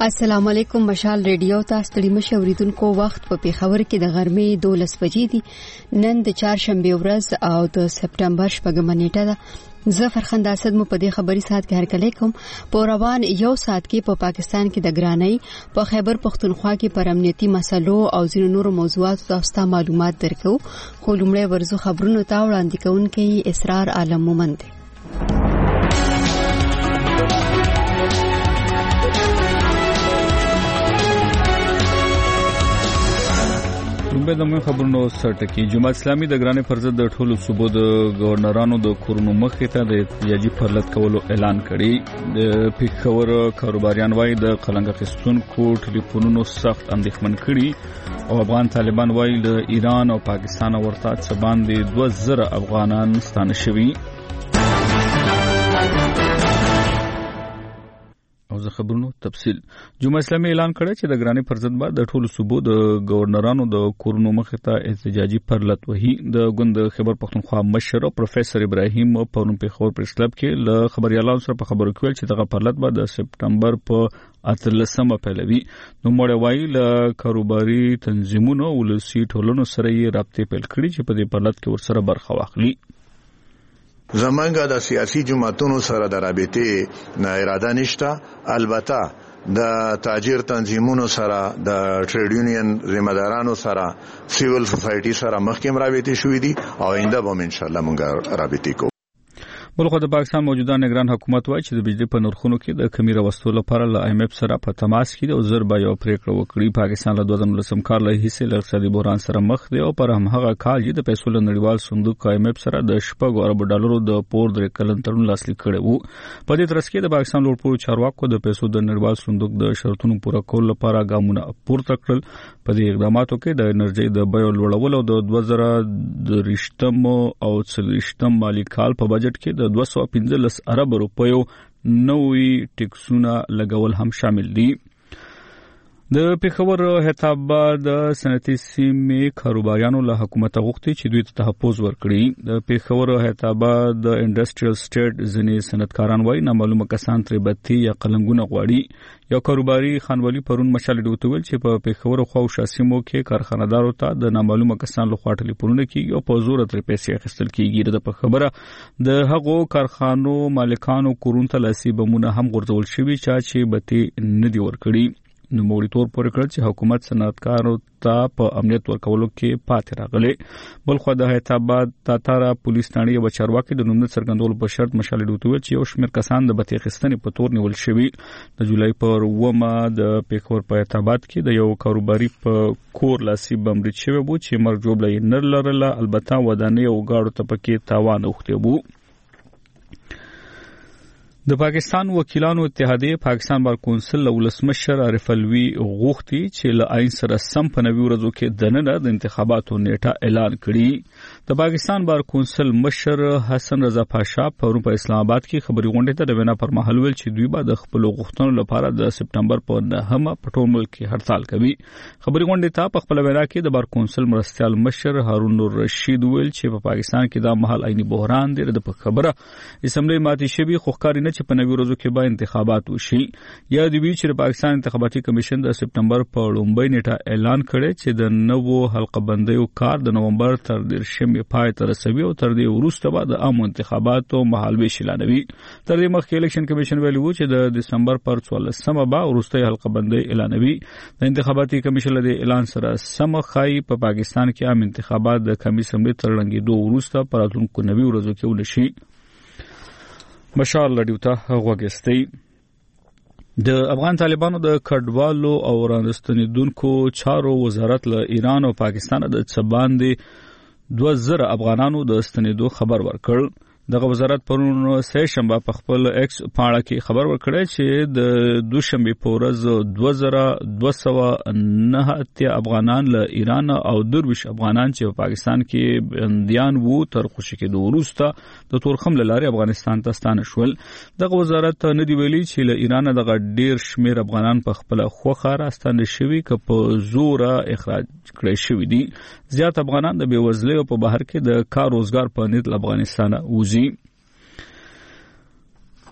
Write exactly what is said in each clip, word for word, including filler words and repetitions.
السلام علیکم. مشال ریډیو تاسو ستړي مشه اوریدونکو وخت په پیښور کې د غرمې دولس بجې دي. نن د چهارشنبه ورځ او د سپټمبر شپږمه نیټه ده. زه فرخنده اسد مو په دې خبري سات کې هرکلی کوم. په روان یو سات کې په پا پاکستان کې د ګرانۍ په خیبر پختونخوا کې پر امنیتي مسلو او ځینو نورو موضوعاتو تاسو ته معلومات درکو. خو لومړی ورزو خبرونو ته وړاندې کوونکی اسرار عالم مومند. لومبه د مهم خبرونو سرټکی. جماعت اسلامي د ګرانې پر ضد د ټولو صوبو د گورنرانو د کورونو مخې ته د احتجاجي پرلط کولو اعلان کړی. د پیښور کاروباریان وايي د قلنګ اخیستونکو ټلیفونونو سخت اندېښمن کړي او افغان طالبان وايي د ایران او پاکستان ورته څه باندې دوه زره افغانان ستانه شوي. او زه خبرونو تفصیل. جماعت اسلامي اعلان کړی چې د ګرانې پر ضد بعد د ټولو صوبو د گورنرانو د کورونو مخې ته احتجاجي پرلط وهي. د ګوند خیبر پختونخوا مشر پروفیسور ابراهیم پرون پیښور پریس کلب کې له خبريالانو سره په خبرو کې ویل چې دغه پرلط به د سپټمبر په اتلسمه پیلوي. نو موږ وایي له کاروباري تنظیمونو ولسی ټولنو سره یې رابطې پیل کړي چې په دې پرلط کې ورسره برخه واخلي. زمانګه د سیاسي جماعتونو سره د رابطې نه اراده نشته. البته د تاجر تنظیمونو سره د ټریډ یونین ذمہدارانو سره سیویل سوسایټي سره مخکې رابطې شوې دي او آینده به ان شاء الله موږ رابطې کوو. بلخو د پاکستان موجوده نگران حکومت وایي چې د بجلی په نرخونو کې د کمی راوستلو لپاره له ایم ایف سره په تماس کې د زر به یو پریکړه وکړي. پاکستان له دوه زره نولسم کال له هیڅ له اقتصادي بحران سره مخ دی او پر همغه کال چې د پیسو له نړیوال صندوق ایم ایف سره د شپږ ارب ډالرو د پور درې کلن تړون لاسلیک کړی وو. په دې ترڅ کې د پاکستان لوړپوړو چارواکو د پیسو د نړیوال صندوق د شرطونو پوره کولو لپاره ګامونه پورته کړل. په دې اقداماتو کې د انرژي د بیو لوړول او د دوه زره درشتم او څلوېښتم مالي کال په بجټ کې د دوه سوه پنځه لس ارب روپیو نوي ټیکسونه لګول هم شامل دي. د پیښور هیتاباد صنعتي سیمې کاروباریانو له حکومت غوښتي چې دوی ته تحفظ ورکړي. د پیښور هیتاباد انډستریال سټیټ ځینې صنعتکاران وايي نامعلومه کسان ترې بتي یا قلنګونه غواړي. یو کاروباري خانوالي پرون مشال ډوته ویل چې په پیښور خو شاسمو کې کارخانه‌دارو ته د نامعلومه کسان لخوا ټلیفونونه کیږي او په زور ترې پیسې اخیستل کیږي. د په خبره د هغو کارخانو مالکانو کورون ته لاسي بمونه هم غورځول شوي چې بتي نه دی ورکړي. نو موږ تور پورې کړ چې حکومت صنعتکارو ته په امنیت ورکولو کې پاتې راغلي. بلخو د هیتاباد تاتارا پولیس ټاڼې یو چارواکي د نوم څرګندولو په شرط مشال ډوته ویل چې یو شمېر کسان د بتي اخیستنې په تور نیول شوي. د جولای پر اوومه د پیښور په هیتاباد کې د یو کاروباري په کور لاسي بم برید شوی وو چې مرګ جوړه یې نه لرله. البته ودانۍ او غاړو ته پکې تاوان اوښتی وو. د پاکستان وکیلانو اتحادیه پاکستان بار کونسل ولسمشر عارف الوی غوښتي چې له عین سره سم په نوي ورځو کې دننه د انتخاباتو نیټه اعلان کړي. د پاکستان بار کونسل مشر حسن رضا پاشا په اسلام آباد کې خبري غونډه ته د وینا پر مهال ویل چې دوی به د خپل غوښتنو لپاره د سپټمبر په نهمه په ټول ملک کې هړتال کوي. خبري غونډه ته په خپل وینا کې د بار کونسل مرستيال مشر هارون نور رشید ویل چې په پاکستان کې دا مهال عیني بحران دی. د خبره اسمبلی ماتي شوی خوخکاری چې په نوي ورځو کې به انتخابات وشي. یا د وی چې پاکستان انتخاباتي کمیشن د سپټمبر په لومړۍ نیټه اعلان کړي چې د نوو حلقه بندیو کار د نومبر تر دیرشمې پای ته رسوي او تر دې وروسته به د عام انتخاباتو مهالوي اعلانوي. تر دې مخکې الیکشن کمیشن ویلي و چې د دسمبر پر څوارلسمه به وروستۍ حلقه بندي اعلانوي. د انتخاباتي کمیشن له اعلان سره سم خای په پا پاکستان کې عام انتخابات د کمی سملې تر لنګېدو وروسته پر راتلونکو نوي ورځو کې ونشي. بشار لډیوته غوګستی. د افغان طالبانو د کډوالو او راستنیدونکو چارو وزارت له ایران او پاکستان د څباندې دوه زره افغانانو د استنیدو خبر ورکړ. دغه وزارت پرون سه شنبه په خپل ایکس پاڼه کې خبر ورکړی چې د دوشنبه په ورځ دوه زره دوه سوه نهه اتیا افغانان له ایران او درویش افغانان چې په پاکستان کې بندیان وو تر خوشی کېدو وروسته د تورخم له لارې افغانستان ته ستانه شول. دغه وزارت نه دی ویلي چې له ایران دغه ډیر شمیر افغانان په خپل خوخه راستانه شوي که په زور اخراج کړي شوي دي. زیات افغانان د بیوزلۍ او په بهر کې د کار روزګار په نیت افغانستان وځي.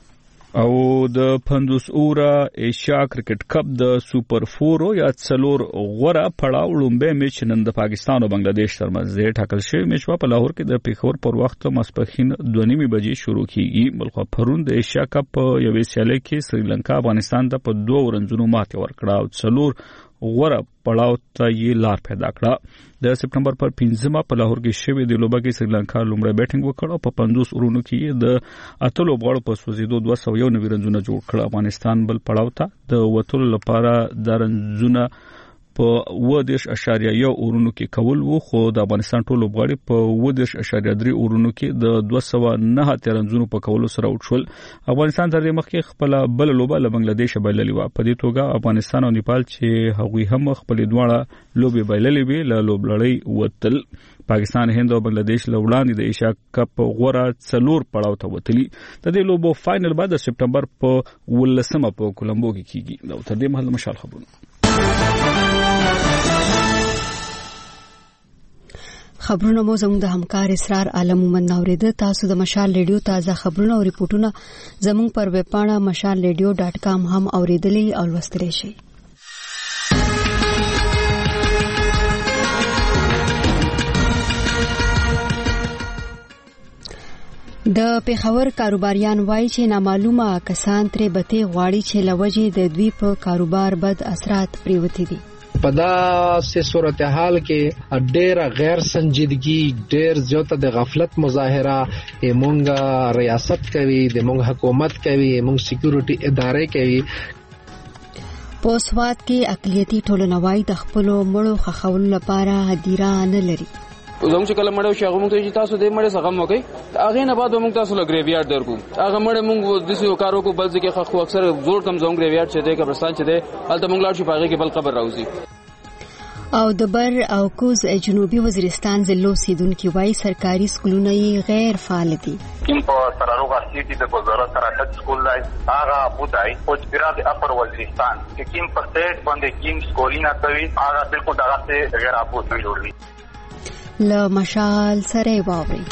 او د پندوس اورا ایشیا کرکټ کپ د سوپر فور یا څلور غوړه پړاو لومبه میچ نن د پاکستان او بنگلاديش ترمنځ ټاکل شوی میچ په لاهور کې د پیښور پر وخت ماسپخین دوه نیمه بجې شروع کیږي. بلخو پرون د ایشیا کپ یوې سیالي کې سریلانکا افغانستان ته په دوه ورنځونو ماتې ورکړه او څلور غوړه پړاو ته یې لار پیدا کړه. د سپټمبر پر پنځمه په لاهور کې شوی د لوبه کې سریلانکا لومړی بیټینګ وکړ او په پنځوس اورونو کې د اتلو غوړو په سوزیدو دوه سوه یو نوي رنزونه جوړ کړل. افغانستان بل پړاو ته د وټول لپاره د رنزونه په اوه دېرش اشاریه یو اورونو کې کول وو، خو د افغانستان ټول لوبغاړي په اوه دېرش اشاریه درې اورونو کې د دوه سوه نه رنزونو په کولو سره وټول. افغانستان تر دې مخکې خپل بل لوبه له بنگلاديش بایللې و. په دې توګه افغانستان او نیپال چې هغوی هم خپل دواړه لوبې بایللې وي له لوبلړۍ وتل. پاکستان، هند او بنگلاديش له وړاندې د ایشیا کپ غوړه څلور پړاو ته وتلي. د دې لوبو فائنل بعد د سپټمبر په ولسمه په کولمبو کې کیږي. نو تر دې مهال مشال خبرونه خبرونه مو زموږ د همکار اسرار عالم مومن اوریده. تاسو د مشال ریډیو تازه خبرونه او ریپورتونه زموږ پر ویب پاڼه مشال ریډیو ډاټ کام هم اوریدلی او لوستلی شئ. د پیښور کاروباریان وایي چې نامعلومه کسان ترې بتې غواړي چې لوجې د دوی په کاروبار بد اثرات پریوتی دي. په داسې صورتحال کې ډېره غیر سنجیدګي، ډېر زیاته د غفلت مظاهره مونږ ریاست کوي، د مونږ حکومت کوي، مونږ سکیورټي ادارې کوي. په سواد کې اقلیتي ټولنوای د خپل مړو خخولو لپاره هدیره نه لري. زموږ چې کله مړو شي هغه موږ ته تاسو دې مړې څنګه مو کوي، هغه نه بعد موږ تاسو له ګریویارډ درکو. هغه مړې موږ د څه کارو کو بل ځکه خو اکثر زوړ کم زوم ګریویارډ چې د قبرستان چې ده هلته موږ لاړ شو په هغه کې بل قبر راوځي. او د بر او کوز جنوبي وزیرستان ضلع اوسیدونکو وایي سرکاري سکولونه غیر فعال دي. کوم په سراروغ سیټي د وزارت سره سکول دی هغه بودای او چې اپر وزیرستان کې کوم په سټ باندې کوم سکولینه کوي هغه بالکل دغه غیر ابود نه جوړوي. له مشال سره واوري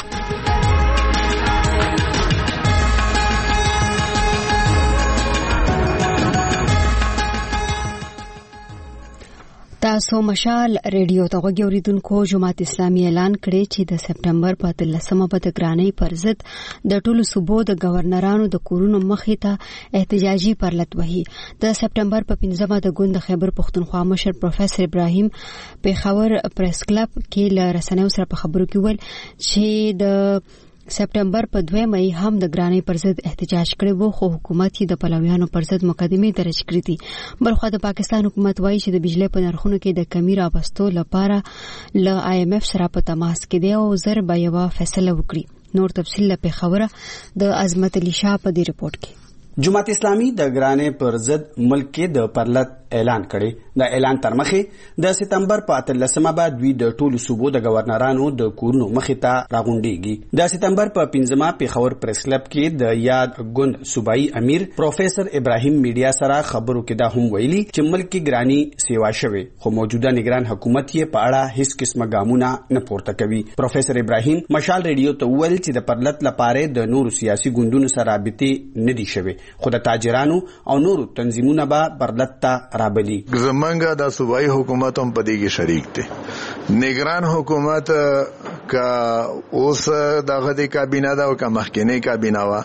تاسو مشال ریډیو ته غوږی اوریدونکو. جماعت اسلامي اعلان کړی چې د سپټمبر په اتلسمه به د ګرانۍ پر ضد د ټولو صوبو د گورنرانو د کورونو مخې ته احتجاجي پرلط وهي. د سپټمبر په پنځمه د ګوند خیبر پښتونخوا مشر پروفیسور ابراهیم پیښور پریس کلب کې له رسنیو سره په خبرو کې ویل چې د سپټمبر په دویمه هم د ګرانۍ پر ضد احتجاج کړی وو، خو حکومت یې د پلویانو پر ضد مقدمې درج کړې دي. بلخو د پاکستان حکومت وایي چې د بجلی په نرخونو کې د کمی راوستو لپاره له آی ایم ایف سره په تماس کې دی او زر به یوه فیصله وکړي. نور تفصیل له پیښوره د عظمت علي شاه په دې رپورټ کې. جماعت اسلامي د ګرانۍ پر ضد ملک کې د پرلط اعلان کړی. د اعلان تر مخې د سپتمبر په اتلسمه بعد دوی د ټولو صوبو د گورنرانو د کورونو مخې ته راغونډيږي. د سپتمبر په پنځمه پیښور پریس کلب کې د یاد ګوند صوبایي امیر پروفیسور ابراهیم میډیا سره خبرو کې دا هم ویلي چې ملک کې ګرانۍ سیوا شوه، خو موجوده نگران حکومت یې په اړه هیڅ قسمه ګامونه نه پورته کوي. پروفیسور ابراهیم مشال ریډیو ته ویل چې د پرلط لپاره د نورو سیاسي ګوندونو سره رابطې نه دي شوي، خو د تاجرانو او نورو تنظیمونو به پرلط ته رابلی. زمونږ د صوبایي حکومت هم په دې کې شریک دی. نگران حکومت کا اوس دغه د کابینه دا او کا مخکنی کابینه وا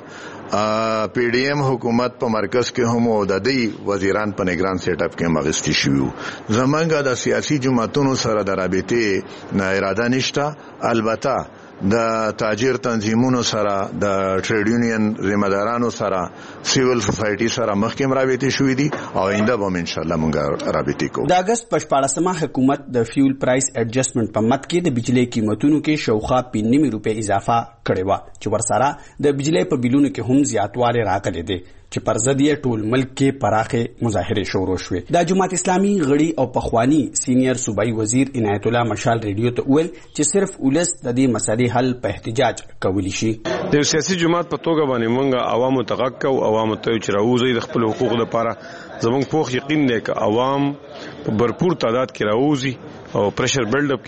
پی ډی ایم حکومت په مرکز کې هم او د دې وزیران په نگران سیټ اپ کې مغستی شوی. زمونږ د سیاسي جماعتونو سره د رابطې نه اراده نشته. البته د تاجر تنظیمونو سره د ټریډ یونین ذمہدارانو سره سیویل سوسایټي سره مخکې رابطې شوې دي او آینده به ان شاء الله موږ رابطې کوو. د اگست په شپاړسمه حکومت د فیول پرایس ایڈجسټمنټ په مت کې د بجلی قیمتونو کې شاوخوا پنځه نیمه روپۍ اضافه کړې و چې ورسره د بجلی په بیلونو کې هم زیاتوالی راغلی دی چې پر ضد یې ټول ملک کې پراخه مظاهره شروع شوې. د جماعت اسلامي غړي او پخوانی سینیئر صوبایي وزیر عنایت الله مشال ریډیو ته ویل چې صرف ولس د دې مسلې حل په احتجاج کولی شي. د سیاسي جماعت په توګه باندې موږ عوامو ته غږ کوو، عوامو ته چې راوځي د خپل حقوقو لپاره. زموږ پوخ یقین دی چې عوام په برپور تعداد کې راوځي او پریشر بلډ اپ کی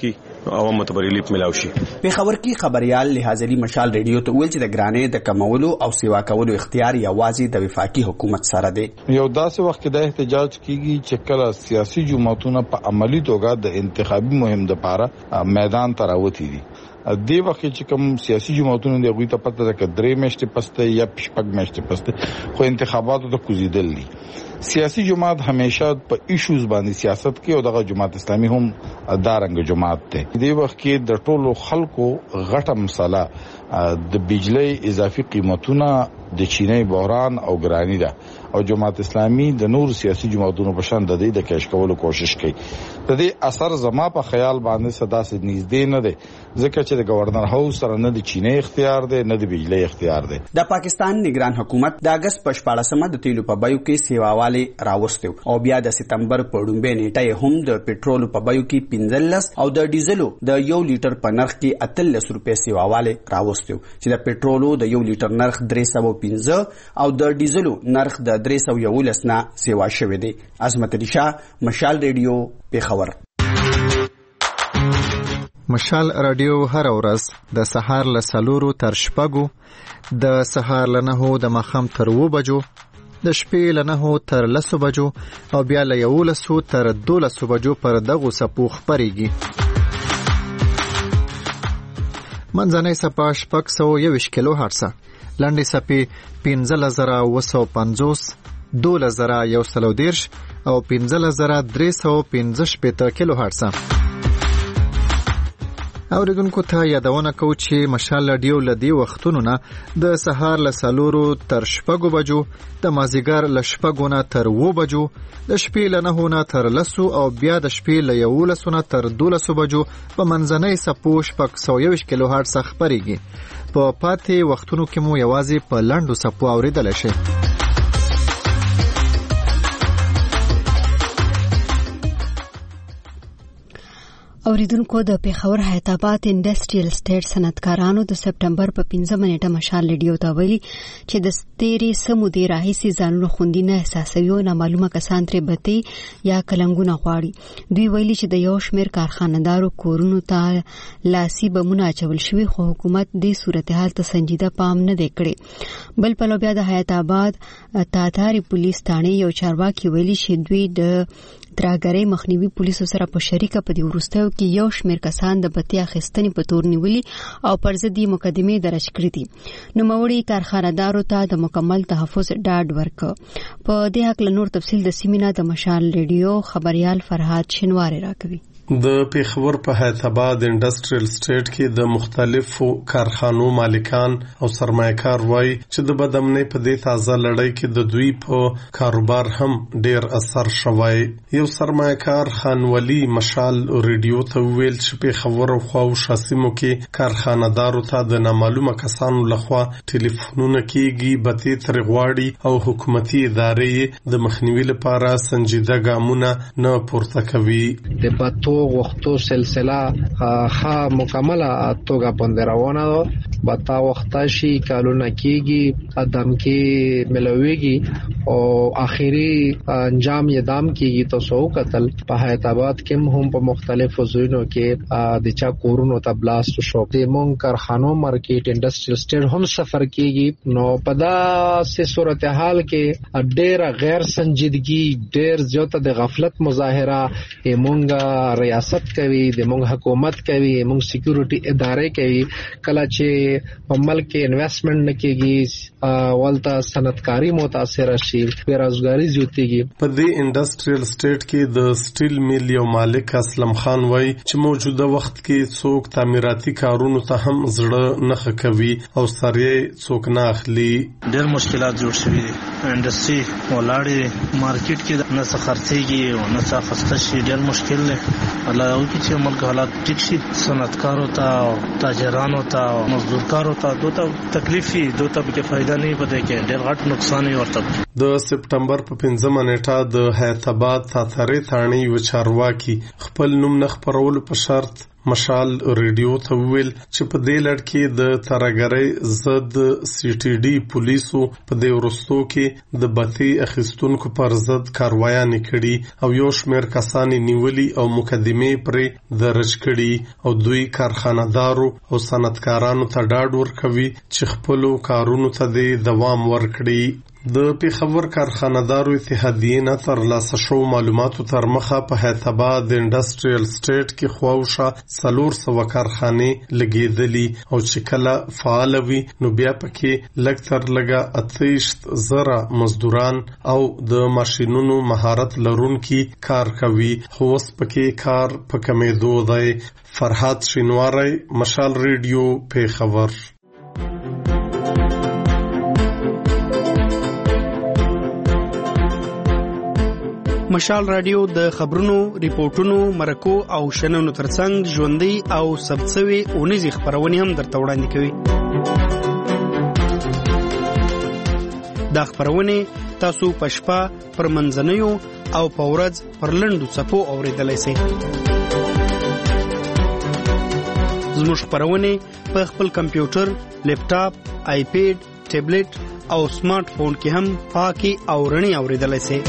عوامو ته ریلیف ملاوي شي. په خبر کې خبريال لحاظلی مشال ریډیو ته ویل چې د ګرانې د کمولو او سیوا کولو اختیار یوازې د وفاقي حکومت سره دی. یو داسې وخت کې د احتجاج کیږي چې کله سیاسي جماعتونه په عملی توګه د انتخابي مهم لپاره میدان ته راوتی دي. دی وخت چې کوم سیاسي جماعتونه دی غوي ته پته ده چې درې میاشتې پسته یا شپږ میاشتې پسته خو انتخاباتو ته کوزیدل دي. سیاسي جماعت همیشه په ایشوز باندې سیاست کوي او دغه جماعت اسلامي هم دارنګ جماعت ده. دی وخت کې د ټولو خلکو غټه مسله د بجلی اضافي قیمتونه د چینی بحران او ګرانی ده او جماعت اسلامي د نور سیاسي جماعتونو په شان د دې د کېش کولو کوشش کوي. د دې اثر زما په خیال باندې صدا سي نږدې نه ده ځکه چې د گورنر هاوس سره نه د چینی اختیار ده نه د بجلی اختیار ده. د پاکستان نگران حکومت د اگست په شپاړسمه د تیلو په بیو کې سیواواله راوستو او بیا د سپتمبر په ډومبه نیټه هم د پېټرول په بیو کې پنځلس او د ډیزلو د یو لیټر په نرخ کې اتلس روپۍ سیواواله راوستو چې د پېټرولو د یو لیټر نرخ درې سوه پنځه او د ډیزلو نرخ د درې سوه یولس نه سیوا شوی دی. عظمت علي شاه، مشال ریډیو، پیښور. مشال رادیو هر ورځ د سهار له څلورو تر شپږو، د سهار له نهو د ماښام تر اووه بجو، د شپې له نهو تر لسو بجو او بیا له یولسو تر دولسو بجو پر دغو څپو خپرېږي. منځنۍ څپه شپږ سوه یوویشت کیلو هرڅه، لنډې څپې پنځلس زره اووه سوه پنځوس، دولس زره یو سل او دېرش او پنځلس زره درې سوه پنځه شپېته کیلو هرڅه. اوریدونکو ته یادونه کوو چې مشال رادیو له دې وختونو نه د سهار له څلورو تر شپږو بجو، د مازدیګر له شپږو نه تر اووه بجو، د شپې له نهو نه تر لسو او بیا د شپې له یولسو نه تر دولسو بجو په منځنۍ څپو شپږ سوه یوویشت کیلو هرڅه خپرېږي. په پاتې وختونو کې مو یوازې په لنډو څپو اورېدلی شي. اوریدونکو د پیښور حیات آباد انډسټریل سټیټ صنعتکارانو د سپټمبر په پنځمه نیټه مشال ریډیو ته ویلي چې د تیرې څه مودې راهیسې ځانونه خوندي نه احساسوي او نامعلومه کسان ترې بتې یا کلنګونه غواړي. دوی ویلي چې د یو شمېر کارخانهدارو کورونو ته لاسي بمونه اچول شوي خو حکومت دې صورتحال ته سنجیده پام نه دی کړی. بل پلو بیا د حیات آباد تاتاري پولیس تاڼې یو چارواکي ویلي چې دوی د ترهګرۍ مخنیوي پولیسو سره په شریکه په دې وروستیو کې یو شمېر کسان د بتۍ اخیستنې په تور نیولي او پر ضد یې مقدمې درج کړي دي. نوموړي کارخانهدارو ته د مکمل تحفظ ډاډ ورکړ. په دې هکله نور تفصیل د سیمې نه د مشال ریډیو خبريال فرهاد شنواری راکوي. د پیښور په حیات آباد انډسټریل سټیټ کې د مختلفو کارخانو مالکان او سرمایه‌کار وایي چې د بدامنۍ په دې تازه لړۍ کې د دوی په کاروبار هم ډیر اثر شوی. یو سرمایه‌کار خانولی مشال ریډیو ته ویل چې پیښور او خواوشا سیمو کې کارخانه‌دارو ته د نامعلومه کسانو لخوا ټلیفونونه کیږي، بتې ترې غواړي او حکومتي ادارې د مخنیوي لپاره سنجیده ګامونه نه پورته کوي. د بتو وختو سلسله ها مکمله توګه باندې روانه ده. بتا وخت شي کالونه کیږي ادم کې ملويږي او اخیری انجام یې دام کیږي. تاسو قتل په حیات آباد کې هم په مختلفو ځایونو کې د چا کورونو ته بلاست شو. د مونږ کارخانو مارکیټ انډسټریل سټیټ هم سفر کیږي. نو په داسې صورتحال کې ډېر غیر سنجیدګي، ډېر زیاته د غفلت مظاهره مونږ ریاست کوي، د مونږ حکومت کوي، مونږ سکیورټي ادارې کوي. کله چې په ملک کې انویسټمنټ نه کیږي ولته صنعتکاری متاثر شي، بیروزګاری زیاتېږي. په دې انډسټریل سټیټ کې د سټیل میل یو مالک اسلم خان وایي چې موجوده وخت کې څوک تعمیراتي کارونو ته هم زړه نه کوي او سره څوک نه اخلي. ډېر مشکلات جوړ شوي دي. انډسټري ولاړې مارکیټ کې نه څه خرڅېږي او نه څه اخیسته شي. ډېر مشکل دی. الله وکړي چې ملک حالات ټیک شي. صنعتکارو ته او تاجرانو ته او مزدورکارو ته دوته تکلیف وي، دوته به فائدہ نه پته کې ډېر غټ نقصان یې ورته. د سپټمبر په پنځمه نیټه د حیات آباد تاتاري تاڼې یو چارواکي خپل نوم نه خپرولو په شرط مشال ریډیو ته ویل چې په دې لړ کې د ترګرۍ ضد سی ټي ډي پولیسو په دې ورستو کې د بتی اخیستونکو پر ضد کاروایي کړي او یو شمېر کسان نیولي او مقدمه پرې درج کړي او دوی کارخانه‌دارو او صنعتکارانو ته ډاډ ورکوي چې خپل کارونو ته د دوام ورکړي. د پیښور کارخانه‌دارو اتحادیې نه تر لاسه شو معلوماتو تر مخه په حیدرآباد د انډستریال سټیټ کې خواوشه څلور سوه کارخانې لګېدلي او چې کله فعال وي نو بیا پکې لږ تر لږه اتهشت زره مزدوران او د ماشینونو مهارت لرونکي کار کوي خو اوس پکې کار په کمېدو دی. فرحات شینواری، مشال ریډیو، پیښور. مشال رادیو د خبرونو، ریپورتونو، مرکو او شننو ترڅنګ ژوندۍ او ثبتسوي اونیزې خبرونه هم درته وړاندې کوي. دا خبرونه تاسو په شپه، پر منځنیو او په ورځ پر لنډو څپو اورېدلی شئ. زموږ خبرونه په خپل کمپیوټر، لیپټاپ، آیپیډ، ټابلیټ او سمارټ فون کې هم پاکي او رڼي اورېدلی شئ.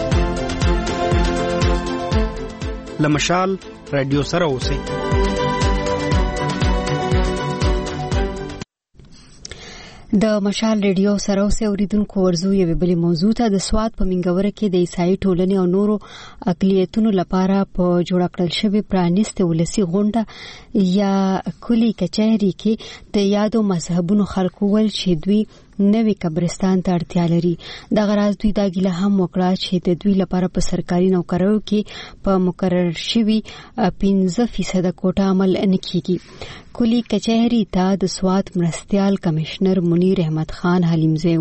لمشال رادیو سره اوسئ. د مشال ریډیو سره اوسئ اوریدونکو. ورزو یوې بلې موضوع ته. د سوات په منګوره کې د عیسائی ټولنې او نورو اقلیتونو لپاره په جوړ کړل شوې پرانیستې ولسي غونډه یا کلي کچهري کې د یادو مذهبونو خلکو ول چې دوی نوې قبرستان ته اړتیا لري. د غراض دوی دا ګیله هم وکړه چې د دوی لپاره په سرکاري نوکریو کې په مقرر شوي پنځه فیصد کوټه عمل نه کیږي. کلي کچهري ته د سوات مرستیال کمشنر منیر احمد خان حلیمزی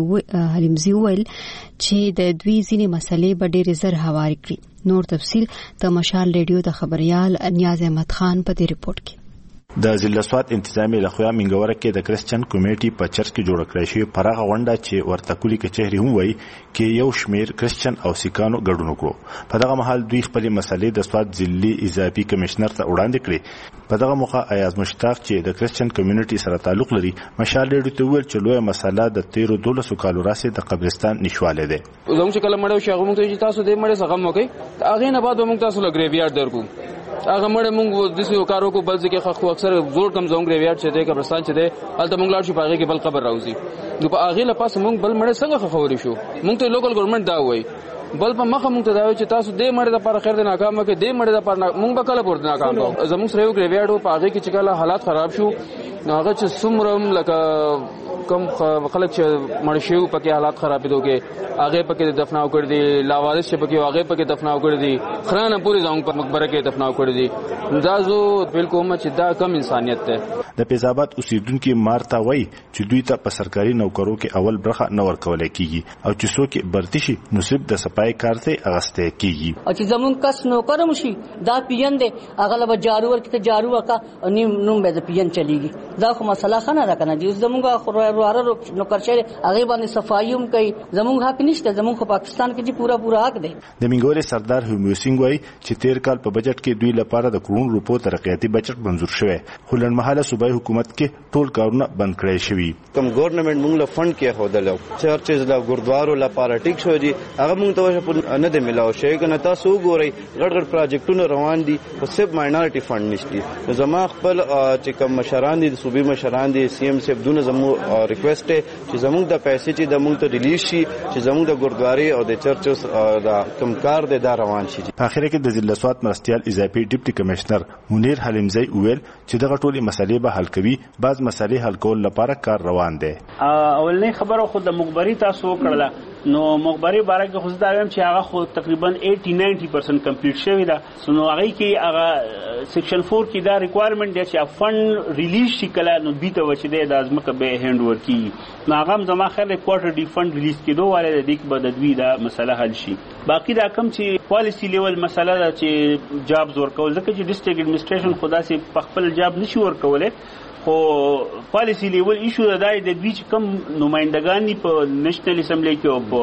ویل چې د دوی ځینې مسلې به ډېرې زر هواري کړي. نور تفصیل د مشال ریډیو د خبريال نیاز احمد خان په دې رپورت کې. د ضلع سوات انتظامی لخوا منګوره کې د کرسچن کمیټي په چرچ کې جوړ کړی شوی پراغه غونډه چې ورته کلی کچهري هم وایي کې یو شمیر کرسچن او سیکانو ګډون وکړو. په دغه مهال دوی خپل مسلې د سوات ضلعي اضافي کمشنر ته وړاندې کړې. په دغه موخه ایاز مشتاق چې د کرسچن کمیونټي سره تعلق لري مشال ریډیو ته ویل چې لوی مسله د تیرو دولسو کالو راځي د قبرستان نشواله ده. زموږ چې کله مړو شغه موږ ته تاسو دې مړ څنګه مو کوي هغه نه بعد موږ تاسو لګریویار درکو هغه مړ موږ د سیو کارو کو بل ځکه خو اکثر زور کم زوم گریویارډ چې دی قبرستان چې دی الته موږ لاړ شو پاغه کې بل قبر راوځي نو په هغه لپاره موږ بل مړ څنګه خبرې شو موږ ته لوکل ګورنمنت دا وایي بل په مخه موږ ته دا وایي چې تاسو دې مړ د پر خیر د ناکامه کې دې مړ د پر موږ به کله پورته ناکام کوو. زموږ سره یو گریویارډ په هغه کې چې کله حالات خراب شو نو هغه چې سمرم لکه کم خلک چې مړ شو پکې حالات خرابېدو کې هغه پکې دفناو کړی دي لاوارث چې پکې هغه پکې دفناو کړی دي خرانه پوری ځاون په مقبره کې دفناو کړی دي. دا زو بالکل چې دا کم انسانيت ده. د پیزاباد اوسیدونکو مارتا وای چې دوی ته په سرکاري نوکرو کې اول برخه نه ورکول کیږي او چې څوک برتی شي نصیب د صفای کار ته اغسته کیږي او چې زمون کس نوکر مشي دا پیین دی اغلب جارو ورکته جارو وکا نیم نوم به د پیین چلیږي. دا خو مسله خنه ده کنه چې زمونږه خرواره نوکر شه هغه باندې صفایوم کوي زمونږ حق نشته. زمونږ په پاکستان کې چې پورا پورا حق دی. د منګوري سردار هومیوسینګ وای چې تیر کال په بجټ کې دوی لپاره د کروڑ روپو ترقیاتي بجټ منزور شوی خو لنډمهاله صوبایي حکومت کې ټول کارونه بند کړی شوی. کوم ګورنمنت موږ له فند کې خودلو چرچز لا ګردوارو لپاره ټیک شو دي هغه موږ ته نه دی ملاو شي کنه تاسو وګورئ غړ غړ پروجیکټونه روان دي خو صرف ماینورټي فند نشته. زما خپل چې کوم مشران دي صوبې مشران دي سی ام صاحب دونه زمو ریکوست چې زموږ د پیسې چې د موږ ته ریلیز شي چې زموږ د ګردواري او د چرچز د کم کار د دا روان شي. په اخر کې د ضلع سوات مرستیال اضافي ډیپټي کمشنر منیر حلیمزی ویل چې دغه ټولې مسلې به حل کوي. بعض مسلې حل کول لپاره کار روان دي. اولنې خبره خو د مخبري تاسو وکړه نو مخبري باره کې خو دا وایم چې هغه خو تقریبا اسی نوي پرسنټ کمپلیټ شوی دا. نو هغه کې هغه سیکشن فور کې دا ریکوایرمنت دی چې فند ریلیز شي کله نو بیت وچ دی د ازمکه به هند ورکی نو هغه زما خیر کوارټر دی فند ریلیز کېدو والے د دې په بدوی دا مسله حل شي. باقی دا کم چې پالیسی لیول مسله ده چې جابز ورکول ځکه چې ډیسټریکټ اډمنسټریشن خدا سي خپل جاب نشي ورکولای خو پالیسی لیول ایشو دا د دوی چې کم نمائندگان په نېشنل اسمبلی کې او په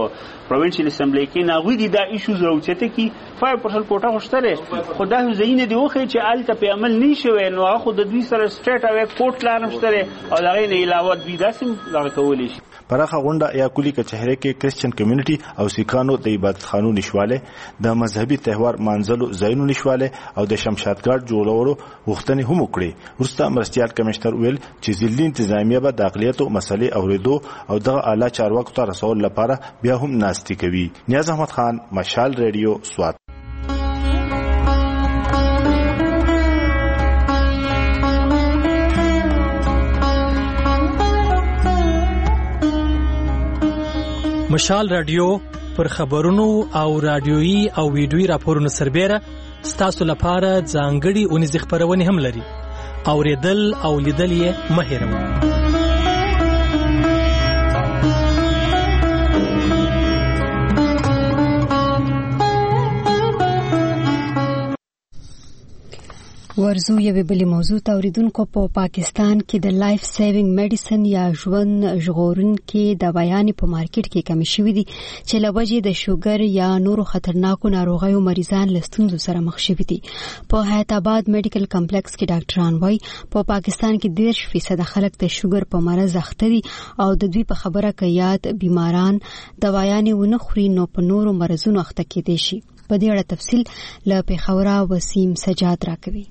پروینشل اسمبلی کې ناغوی دي دا ایشوز راوچته کی پنځه پرسنټ کوټه خوشتره خدای زینه دی وخه چې آلته په عمل نشوي نو هغه د دوی سره سټریټ اوی کوټ لارم شته او هغه نه علاوه دوی داسم لغه کولی شي. پراخه غونډه یا کلی کچهره کې کریسچن کمیونټي او سیکانو د عبادت خانو نشواله د مذهبي تهوار مانځلو ځایونو نشواله او د شمشادګارد جوړولو غوښتنې هم وکړي. ورسته مرستيال کمشنر ویل چې ځلې انتظامیه به د اقلیتو مسلې اوریدو او د اعلی چارواکو ته رسول لپاره بیا هم ناستي کوي. نیاز احمد خان، مشال ریډیو، سوات. مشال رادیو پر خبرونو او رادیويي او ویډیويي راپورونو سربېره ستاسو لپاره ځانګړي اونیز خبرونه هم لري. اوریدل او لیدل یې مه هېروئ. ورزو یوې بلې موضوع ته اوریدونکو په پا پاکستان کې د لایف سیوینګ میډیسن یا ژوند ژغورونکي دوايانې په مارکیټ کې کمی شوې دي چې له وجې د شوګر یا نورو خطرناکو ناروغیو مریضان له ستونزو سره مخ شوي دي. په حیات آباد میډیکل کمپلیکس کې ډاکټران وایي په پا پاکستان کې دیرش فیصد خلک د شوګر په مرض اخته دي او د دوی په خبره کې یاد بیماران دوايانې ونه خوري نو په نورو مرزونو اخته کېدای شي. په دې اړه تفصیل له پیښوره وسیم سجاد راکوي.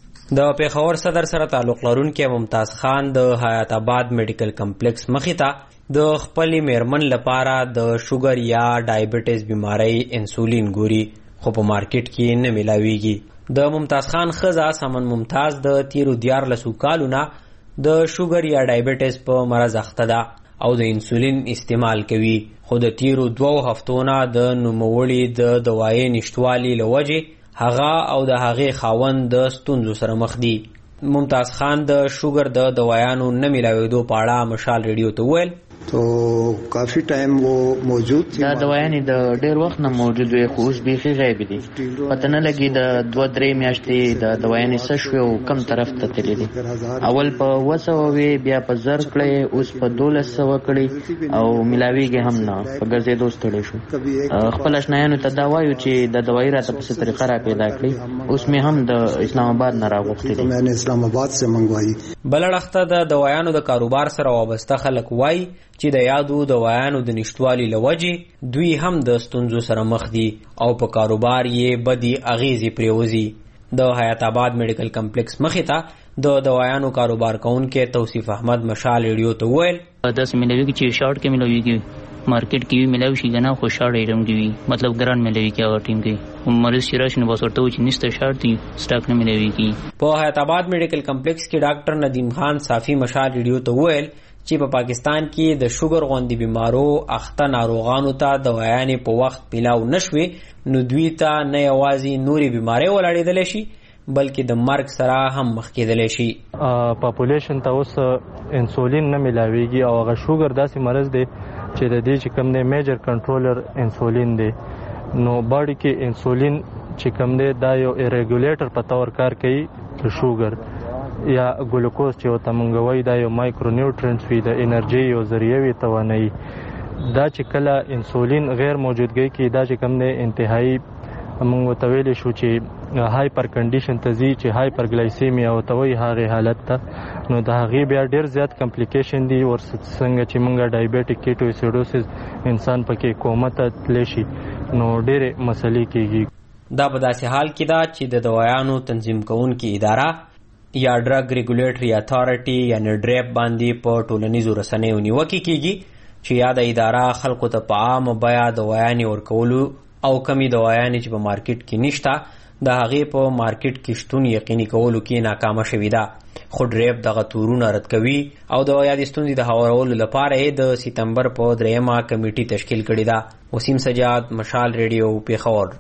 د پیښور صدر سره تعلق لرونکي ممتاز خان د حیات آباد میډیکل کمپلیکس مخې ته د خپل میرمن لپاره د شوګر یا ډایبټیز بیماری انسولین ګوري خو په مارکیټ کې نه ملاويږي. د ممتاز خان خزه سمن ممتاز د تیرو دیار لسو کالونه د شوګر یا ډایبټیز په مرض اخته ده او د انسولین استعمال کوي خو د تیرو دوو هفتونه د نوموړي د دوايي نشټوالي لوجه هغه او د هغه خاوند د ستونزو سره مخ دي. ممتاز خان د شوګر د دوايانو نه ملاوېدو په اړه مشال ریډیو ته ویل تو کافی ټایم وو موجود تھی. دا دوايانې د ډېر وخت نه موجود وي خو اوس بیخي غیب دي. پته نه لګي د دوه درې میاشتې د دوايانې څه شوې او کوم طرف ته تللې دي. اول په اوه سوه وې بیا په زر کړې اوس په دولس سوه کړې او ملاویږي هم نه په ګرځېدو ستړی شو. خپل اشنایانو ته دا وایو چې د دوايي راته په څه طریقه را پیدا کړي. اوس مې هم د اسلام آباد نه راغوښتې دي. میں نے اسلام آباد سے منگوائی. بل اړخته د دوايانو د کاروبار سره وابسته خلک وایي چې د یادو دوايانو د نشټوالي لوجې دوی هم د ستونزو سره مخ دي او په کاروبار یې بدی اغیزې پریوزي. د حیات آباد میډیکل کمپلیکس مخې ته د دوايانو کاروبار کوونکي توصیف احمد مشال ریډیو ته ویل داسې ملوي چې شارټ کې ملويږي مارکیټ کې ملوي شي کنه خو شارټ ایرم دی مطلب ګران ملوي کې هغه ټیم کې مریض شراش نه وسورته و چې نشته شارټ دی سٹاک نه ملوي کې. په حیات آباد میډیکل کمپلیکس کې ډاکټر ندیم خان صافی مشال ریډیو ته ویل چې په پاکستان کې د شوګر غوندي بیمارو اخته ناروغانو ته دوايانې په وخت پیلاو نشوي نو دوی ته نه یوازې نوري بیماری ولاړېدل شي بلکې د مرګ سره هم مخ کېدل شي. پاپولیشن ته اوس انسولین نه ملاويږي او هغه شوګر داسې مرض دی چې د دې چې کوم دی میجر کنټرولر انسولین دی نو باډي کې انسولین چې کوم دی دا یو ریګولیټر په تور کار کوي د شوګر یا ګلوکوز چې وته مونږ وایي دا یو مایکرو نیوټرینټس وي د انرژي یو ذریعہ وي توانایي. دا چې کله انسولین غیر موجودګۍ کې دا چې کوم دی انتهایی مونږ ته ویلی شو چې هایپر کنډیشن ته ځي چې هایپر ګلایسیمیا ورته وایي هغې حالت ته نو د هغې بیا ډېر زیات کمپلیکیشن دي ورڅخه څنګه چې مونږ ډایبیټک کیټوسیډوسس انسان پکې کوما ته تللی شي نو ډېرې مسلې کېږي. دا په داسې حال کې ده چې د دوايانو تنظیم کوونکې اداره یا ډرګ ریګولیټري اتھارټي یعنی ډریپ باندې په ټولنیزو رسنیو نیوکې کیږي چې یا د اداره خلکو ته په عامه بیه دوايانې ورکولو او کمی دوايانې چې په مارکیټ کې نشته د هغې په مارکیټ کې شتون یقیني کولو کې ناکامه شوې ده. خو ډریپ دغه تورونه رد کوي او د یادې ستونزې د هوارولو لپاره یې د سپتمبر په دریمه کمیټي تشکیل کړې ده. وسیم سجاد، مشال ریډیو، پیښور.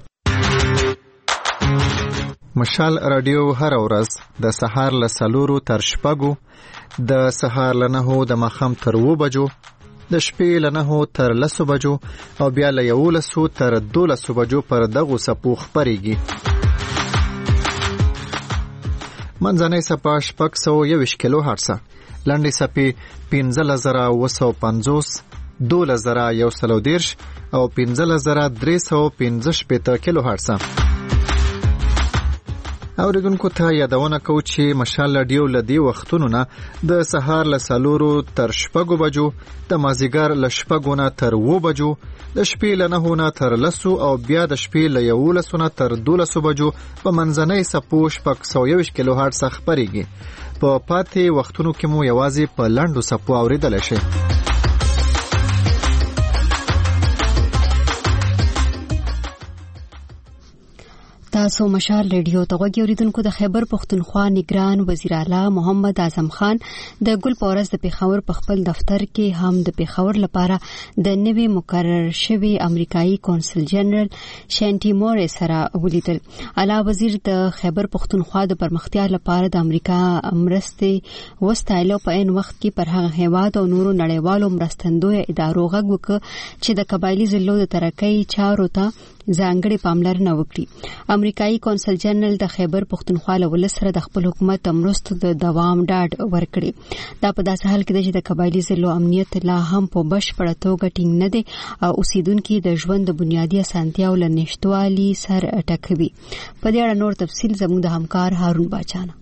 مشال رادیو هر ورځ د سهار له څلورو تر شپږو د سهار له نهو د ماښام تر اووه بجو د شپې له نهو تر لسو بجو او بیا له یولسو تر دولسو بجو پر دغو څپو خپرېږي. منځنۍ څپه شپږ سوه یوویشت کیلو هرټزه، لنډې څپې پنځلس زره اوه سوه پنځوس دوله زره یو سلو دیرش او پنځله زره درې سوه پنځه شپېته کیلو هرټز. اوریدونکو ته یادونه کوو چې مشال رادیو له دې وختونو نه د سهار له څلورو تر شپږو بجو، د مازدیګر له شپږو نه تر اوو بجو، د شپې له نهو نه تر لسو او بیا د شپې له یولسو نه تر دولسو بجو په منځنۍ څپو شپږ سوه یوویشت کیلو هرټز خپرېږي. په پاتې وختونو کې مو یوازې په لنډو څپو اورېدلی شئ. تاسو مشال ریډیو ته غوږی اوریدونکو. د خیبر پښتونخوا نگران وزیر اعلی محمد اعظم خان د ګل پورز د پیښور په خپل دفتر کې هم د پیښور لپاره د نوي مقرر شوی امریکایي کونسل جنرال شانټي مورې سره ولیدل. اعلی وزیر د خیبر پښتونخوا د پرمختیا لپاره د امریکا مرستې وستایلو په عین وخت کې پر هغه هیواد او نورو نړیوالو مرستندوی ادارو غږ وکړ چې د قبایلی ضلعو د ترقۍ چارو ته ځانګړي پاملرنه وکړي. امریکایي کونسل جنرال د خیبر پښتونخوا له ولس سره د خپل حکومت د مرستو د دوام ډاډ ورکړي. دا په داسې حال کې چې د قبایلی ضلعو امنیت لا هم په بشپړه توګه ټینګ نه دی او اوسیدونکو د ژوند د بنیادي اسانتیاو له نشټوالي سر ټکوي. په دې اړه نور تفصیل زموږ د همکار هارون باچانه.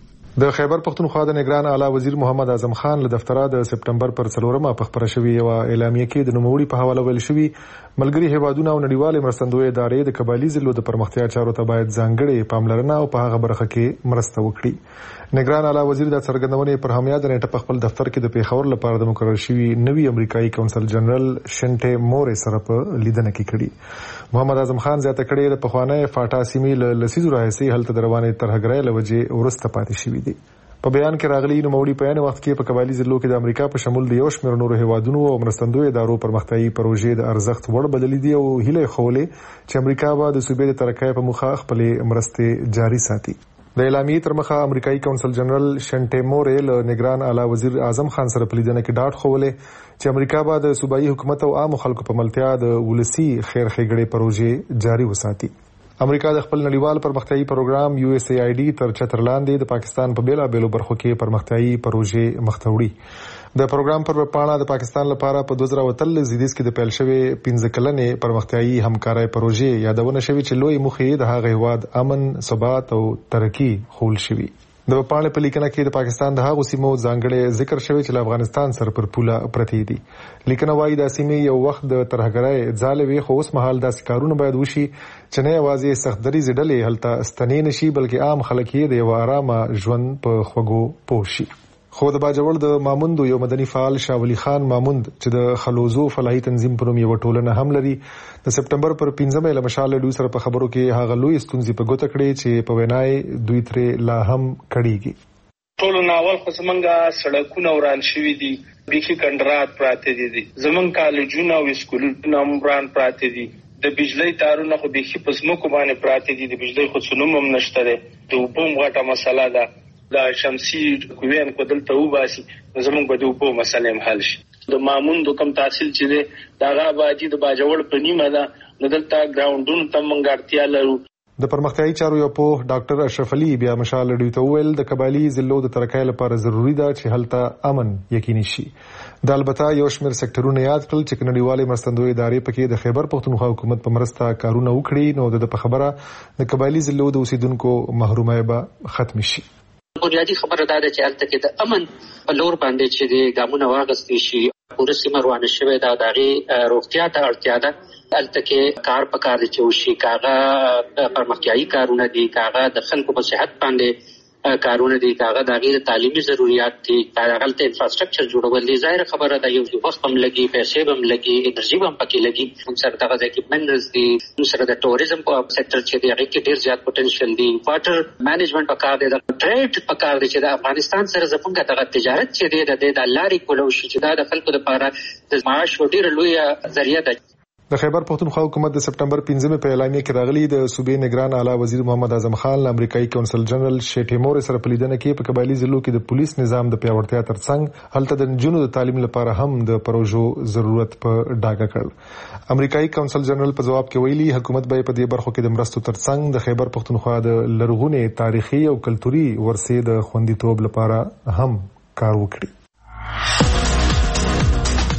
د خیبر پښتونخوا د نگران اعلی وزیر محمد اعظم خان له دفتره د سپټمبر پر څلورمه په خبره شوی او اعلامیه کې د نوموړي په حواله ویل شوی ملګری هیوادونه او نړیوال مرستندوی ادارې د قبایلی ضلعو د پرمختیا چارو ته باید ځانګړي پاملرنه او په هغه برخه کې مرسته وکړي. نگران اعلی وزیر د څرګندونې پر همیه د نیټه په خپل دفتر کې د پیښور لپاره د مقرر شوی نوي امریکایي کونسل جنرال شانټي مورې سره په لیدنه کې کړي. محمد اعظم خان زیاته کړې د پخوانۍ فاټا سیمې له لسیزو راهیسې هلته د روانې ترهګرۍ له وجې ورسته پاتې شوي دي. په بیان کې راغلي نوموړي په عین وخت کې په قبایلی ضلعو کې د امریکا په شمول د یو شمېر نورو هیوادونو او مرستندوی ادارو پرمختیایي پروژې د ارزښت وړ بللي دي او هیله خولې چې امریکا به د صوبې د ترقۍ په موخه خپلې مرستې جاري ساتي. د اعلامیې تر مخه امریکایي کونسل جنرال شانټي مورې له نگران اعلی وزیر اعظم خان سره په لیدنه کې ډاډ خولې چې امریکا به د صوبایي حکومت او عام خلکو په ملتیا د ولسی خیر ښېګړې پروژې جاري وساتي. امریکا د خپل نړیوال پرمختیایي پروګرام یو اس ای آی ډي تر چتر لاندې د پاکستان په بیلا بیلو برخو کې پرمختیایي پروژې مخ ته وړي. د پروګرام پر پاڼه د پاکستان لپاره په دوه زره اتلس زیدیز کې د پیل شوی پنځه کلنې پرمختیایي همکارۍ پروژې یادونه شوی چې لوی موخې د هغه هیواد امن، ثبات او ترقی خول شوی. د پاڼې په لیکنه کې د پاکستان د هغو سیمو ځانګړي ذکر شوی چې له افغانستان سره پر پوله پرتې دي. لیکنه وايي د سیمې یو وخت د ترهګرۍ ځاله وي خو اوس مهال داسې کارونه باید وشي چې نه یوازې سختدریزې ډلې هلته ستنې نشي بلکې عام خلک یې د یو آرامه ژوند په خوږو پوه شي. خو د باجوړ د ماموند یو مدني فعال شاه ولی خان ماموند چې د خلوزو فلاحي تنظیم په نوم یو ټولنه هم لري د سپټمبر پر پنځمه له مشال ډیو سره په خبرو کې هغه لوی ستونزې په ګوته کړې چې په وینای دوی ترې لا هم کړيږي. ټول ناول خو زمونږه سړکونه وران شوي دي، بیخي کندرات پراته دي، زمونږ کالجونه او سکولونه هم وران پراته دي، د بجلی تارونه خو بیخي په ځمکو باندې پراته دي، د بجلی خو څنوم هم نشته دی، د اوبو هم غټه مسله ده، د شمسي کووین کو دلته وباسي زمونږ به د اوبو مسله هم حل شي. د ماموند کوم تحصیل چې دی د هغه آبادي د باجوړ په نیمه ده، نو دلته ګراونډونو ته موږ اړتیا لرو. د پرمختیایي چارو یو په ډاکټر اشرف علي بیا مشال ډیو ته ویل د قبایلی ضلعو د ترقۍ لپاره ضروری ده چې هلته امن یقیني شي. د البته یو شمېر سکتورونه یاد کړل چې نړیوالې مرستندوی ادارې پکې د خیبر پښتونخوا حکومت په مرسته کارونه وکړي نو د په خبره د قبایلی ضلعو د اوسیدونکو محرومۍ به ختم شي. بنیادی خبره دا ده چې هلته کې د امن په لور باندې چې د ګامونه واخیستل شي، پوره سیمه روانه شوې ده، د هغې روغتیا ته اړتیا ده. هلته کې کار په کار دی چې وشي، که هغه پرمختیایي کارونه دي، که هغه د خلکو په صحت باندې کارونه دي، که هغه د هغې د تعلیمي ضروریات دي، که هغه هلته انفراسټرکچر جوړول دي. ظاهره خبره ده یو وخت هم لګي، پیسې به هم لګي، انرژي به هم پکې لګي. موږ سره دغه ځای کې منرلز دي، موږ سره د ټوریزم په سیکټر چې دی هغې کې ډېر زیات پوټنشل دي، واټر مینجمنټ پکار دی، د ټریډ پکار دی چې د افغانستان سره زموږ دغه تجارت چې دی د دې د لارې کولو شي چې دا د خلکو لپاره د معاش ډېره لویه ذریعه ده. د خیبر پښتونخوا حکومت د سپټمبر پنځمه په اعلامیه کې راغلي د صوبې نگران اعلی وزیر محمد اعظم خان له امریکایي کونسل جنرال شانټي مورې سره په لیدنه کې په قبایلی ضلعو کې د پولیس نظام د پیاوړتیا ترڅنګ هلته د نجونو د تعلیم لپاره هم د پروژو ضرورت په ډاګه کړ. امریکایي کونسل جنرال په جواب کې ویلي حکومت به په دې برخو کې د مرستو ترڅنګ د خیبر پښتونخوا د لرغونې تاریخي او کلتوري ورثې د خوندیتوب لپاره هم کار وکړي.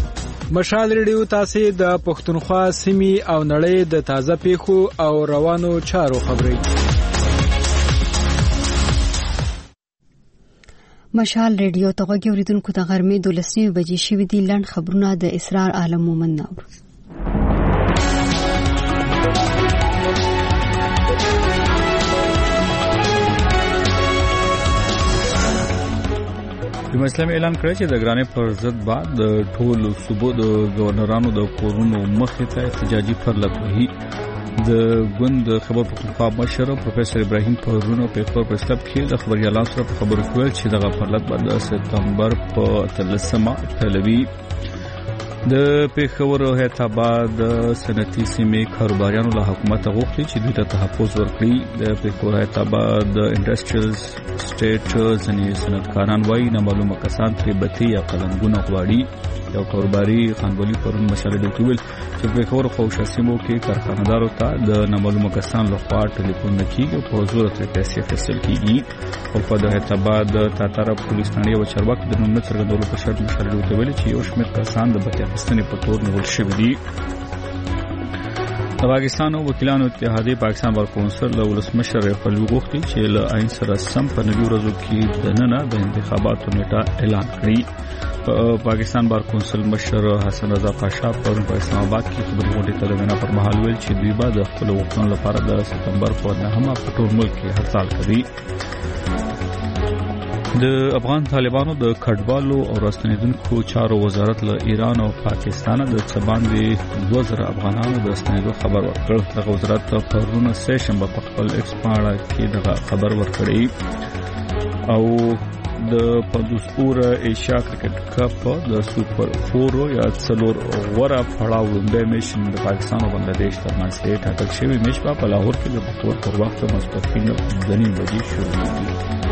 مشال ریډیو تاسو د پښتونخوا سیمې او نړۍ د تازه پیښو او روانو چارو خبري. مشال ریډیو ته غوږی اوریدونکو د غرمې دولسنی بجې شوې دي. لنډ خبرونه د اسرار عالم مومن نور. د اسلام اعلان کړی چې د ګرانې پر ضد بعد د ټولو صوبو د گورنرانو د کورونو مخې ته احتجاجي پرلط وهي. د ګوند خبر پښتونخوا مشر پروفیسور ابراهیم پرونو په خبر پرسټپ کې د خبريالانو سره په خبرو کې ویل چې دغه پرلط بعد د سپتمبر په اتلسمه پیلوي. د پیښور هیات آباد صنعتي سیمې کاروباریانو له حکومت غوښتي چې دوی ته تحفظ ورکړي. د پیښور هیات آباد انډستریل سټیټ ځینې صنعتکاران وایي نامعلومه کسان ترې بتې یا قلمګونه غواړي. یو کاروباري خانولي پرون مشاله ډیټ ویل چې په پیښور خوشا سیمو کې کارخانه‌دارو ته د نامعلومه کسان لخوا ټلیفون نکېږي او په زور ترې پیسې اخیستل کېږي. او په د هیات آباد تاتاره پولیس نړۍ او چارواکي د نوم څرګندولو په شرط مشاله ډیټ ویل چې یو شمېر کسان د بتې اخیستنې په تور نیول شوي دي. د پاکستان وکیلانو اتحادیه پاکستان بار کونسل له ولسمشر خپل غوښتي چې له عین سره سم په نوي ورځو کې د ننه د انتخاباتو نیټه اعلان کړي. پاکستان بار کونسل مشر حسن رضا پاشا په اسلام آباد کې خبري غونډې ته د وینا پر مهال ویل چې دوی به د خپل وطن لپاره د سپتمبر په نهمه په ټول ملک کې هړتال کوي. د افغان طالبانو د کډوالو او راستنیدونکو چارو وزارت له ایران او پاکستان د څباندې دوه زره افغانانو د راستنیدو خبر ورکړ. دغه وزارت پرونه سه شنبه په خپل ایکس پاڼه کې دغه خبر ورکړی. او د پندوس اور ایشیا کرکټ کپ د سوپر فور یا څلور غوړه پړاو لومړی میچ د پاکستان او بنگلاديش ترمنځ ټاکل شوی میچ په لاهور کې د بخور پر وخت ماسپښین د نیم بجې شروع کیږي.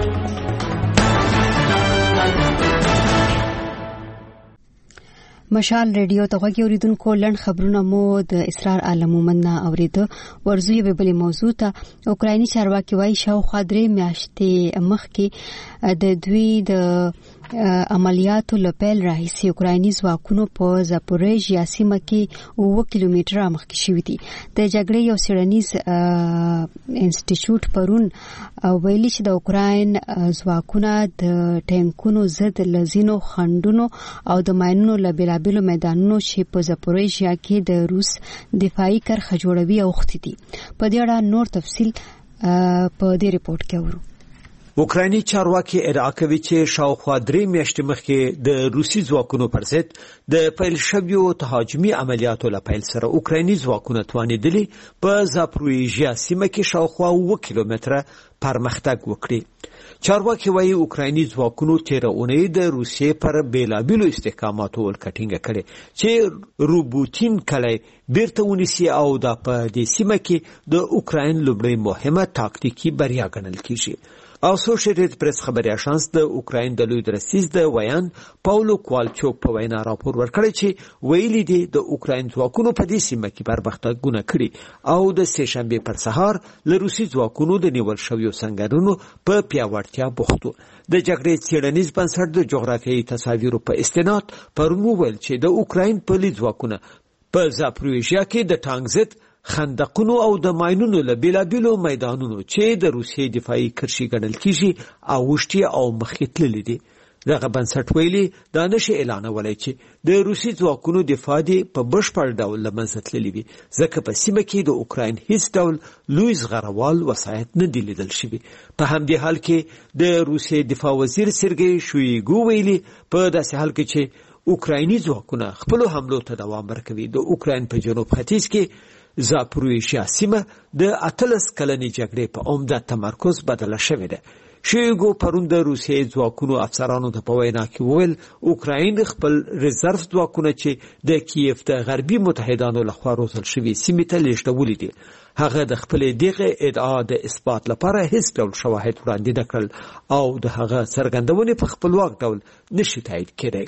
مشال ریډیو ته غوږی اوریدونکو لنډ خبرونه مو د اسرار عالم مومن نه اوریده. ورزو یو بل موضوع ته اوکرایني چارواکي وایي شاوخوا درې میاشتې مخکې د دوی د عملیاتو لپاره راهیسي اوکرایني ځواکونو په زاپوریژیا سیمه کې اوه کیلومتره مخکې شوي دي. د جګړې یو څېړنیز انسټیټیوټ پرون ویلي چې د اوکراین ځواکونه د ټانکونو ضد لزینو خندونو او د ماینونو له بیلابیلو میدانونو چې په زاپوریژیا کې د روس دفاعي کرښه جوړوي اوختي دي. په دې اړه نور تفصیل په دې ریپورت کې اورو. اوکرایني چارواکي ادعا کوي چې شاوخوا درې میاشتې مخکې د روسي ځواکونو پر ضد د پیل شویو تهاجمي عملیاتو له پیل سره اوکرایني ځواکونه توانېدلي په زاپوریژیا سیمه کې شاوخوا اوه کیلومتره پرمختګ وکړي. چارواکي وایي اوکرایني ځواکونو تیره اونۍ د روسیې پر بیلابیلو استحکاماتو ولکټینګه کړې چې روبوتین کلی بیرته ونیسي او دا په دې سیمه کې د اوکراین لومړی مهمه تاکتیکي بریا ګڼل کیږي. اسوسییټډ پریس خبري اژانس د اوکراین د لوی درسیز د ویان پاولو کوالچوک په وینا راپور ورکړی چې ویلي دی د اوکراین ځواکونو په دې سیمه کې پرمختګونه کړي او د سه شنبه پر سهار له روسي ځواکونو د نیول شویو سنگرونو په پیاوړتیا بوختو. د جګړې څېړنیز بنسټ د جغرافیایي تصاویرو په استناد پرون وویل چې د اوکراین پولیس ځواکونه په زاپوریژیا کې د ټانک ضد خندقونو او د ماینونو له بیلابیلو میدانونو چې د روسیې دفاعي کرښې ګڼل کیږي او وشتي او مخکې تللي دي. دغه بنسټ ویلي دا نشي اعلانولی چې د روسي ځواکونو دفاع دې په بشپړ ډول له منځه تللي وي ځکه په سیمه کې د اوکراین هیڅ ډول لوی زغروال وسایط نه دي لیدل شوي. په همدې حال کې د روسیې دفاع وزیر سرګی شویګو ویلي په داسې حال کې چې اوکرایني ځواکونه خپلو حملو ته دوام ورکوي د اوکراین په جنوب ختیځ کې زاپوریژیا سیمه د اتلس کلنې جګړې په عمده تمرکز بدله شوې ده. شویګو پرون د روسیې ځواکونو افسرانو ته په وینا کې وویل اوکراین خپل ریزرف ځواکونه چې د کیف د غربي متحدانو لخوا روزل شوي سیمې ته لیږدولي دي. هغه د خپلې دغه ادعا د اثبات لپاره هیڅ ډول شواهد وړاندې نه کړل او د هغه څرګندونې په خپلواک ډول نشي تایید کېدی.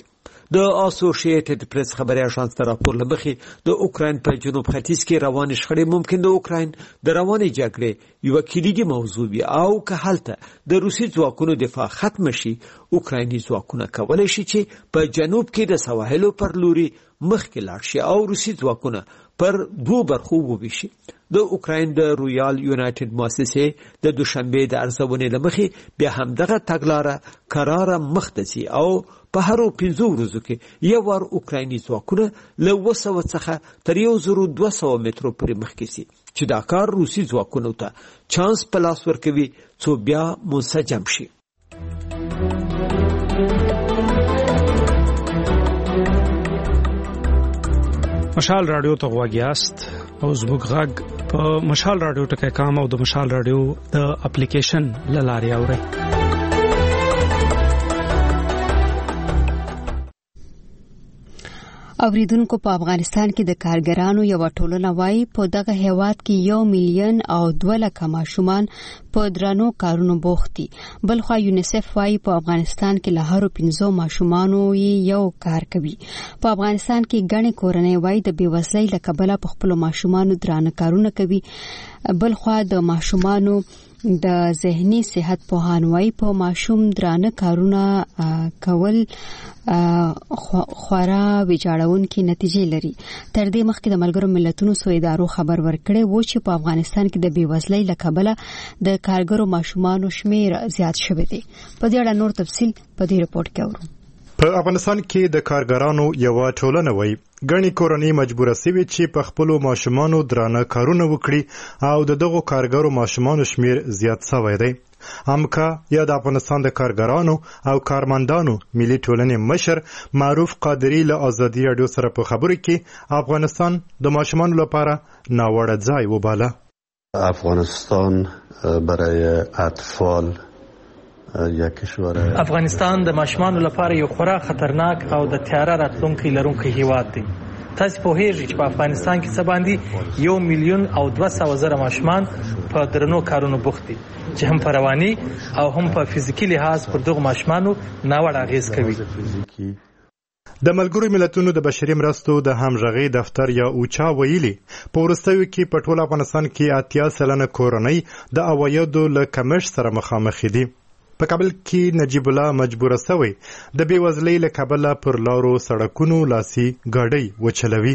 د اسوسییټډ پریس خبري اژانس تر راپور لمخې د اوکراین په جنوب ختیځ کې روان شخړې ممکن د اوکراین د روانې جګړې یو کلیدي موضوع وي او که هلته د روسي ځواکونو دفاع ختم شي اوکرایني ځواکونه کولی شي چې په جنوب کې د سواحلو پر لوري مخکې لاړ شي او روسي ځواکونه پر دوه برخو وویشي. د اوکراین د رویال یونایټډ مؤسسې د دوشنبه د ارزونې لمخې بیا هم دغه تګلاره قراره مخ ته ځي او په هرو پنځو ورځو کې یو وار اوکرایني ځواکونه له اوه سوه څخه تر یو زرو دوه سوه مترو پورې مخکې ځي چې دا کار روسي ځواکونو ته چانس په لاس ورکوي څو بیا منسجم شي. مشال رادیو ته غواړی است او زموږ غږ په مشال رادیو ټکی کام او د مشال رادیو د اپلیکیشن لاري اوري. اوریدونکو په افغانستان کې د کارګرانو یو ټولنه وایي په دغه هیواد کې یو میلیون او دوه لکه ماشومان په درنو کارونو بوخت دي. بلخو یونیسف وایي په افغانستان کې له هرو پنځو ماشومانو یو کار کوي. په افغانستان کې ګڼې کورنۍ وایي د بېوزلۍ له کبله په خپلو ماشومانو درانه کارونه کوي. بلخو د ماشومانو د ذهني صحت پوهان وایي په ماشوم درانه کارونه کول خورا ویجاړونکې نتیجې لري. تر دې مخکې د ملګرو ملتونو څو ادارو خبر ورکړی و چې په افغانستان کې د بېوزلۍ له کبله د کارګرو ماشومانو شمیر زیات شوی دی. په دې اړه نور تفصیل په دې رپورت کې اورو. په افغانستان کې د کارګرانو یو ټولنه وایي ګڼې کورنۍ مجبوره سوي چې په خپلو ماشومانو درانه کارونه وکړي او د دغو کارګرو ماشومانو شمیر زیات شوی دی. امکا یا د افغانستان د کارګرانو او کارمندانو ملي ټولنې مشر معروف قادری له ازادي رادیو سره په خبرو کې افغانستان د ماشومانو لپاره ناوړه ځای وباله. افغانستان برای اطفال افغانستان د ماشومانو لپاره یو خورا خطرناک او د تیاره راتلونکي لرونکی هیواد دی. تاسو په هیڅ چې په افغانستان کې څه باندې یو میلیون او دوه سوه زره ماشومان په درنو کارونو بوخت دي چې هم په رواني او هم په فزیکي لحاظ پر دغه ماشومانو ناوړه اغیز کوي. د ملګرو ملتونو د بشري مرستو د همغږي دفتر یا اوچا ویلي په وروستیو کې په ټول افغانستان کې اتیا سلنه کورنۍ د عوایدو له کمښت سره مخامخ دي. په کابل کې نجیب الله مجبوره سوی د بېوزلۍ له کبله پر لارو سړکونو لاسي ګاډۍ وچلوي.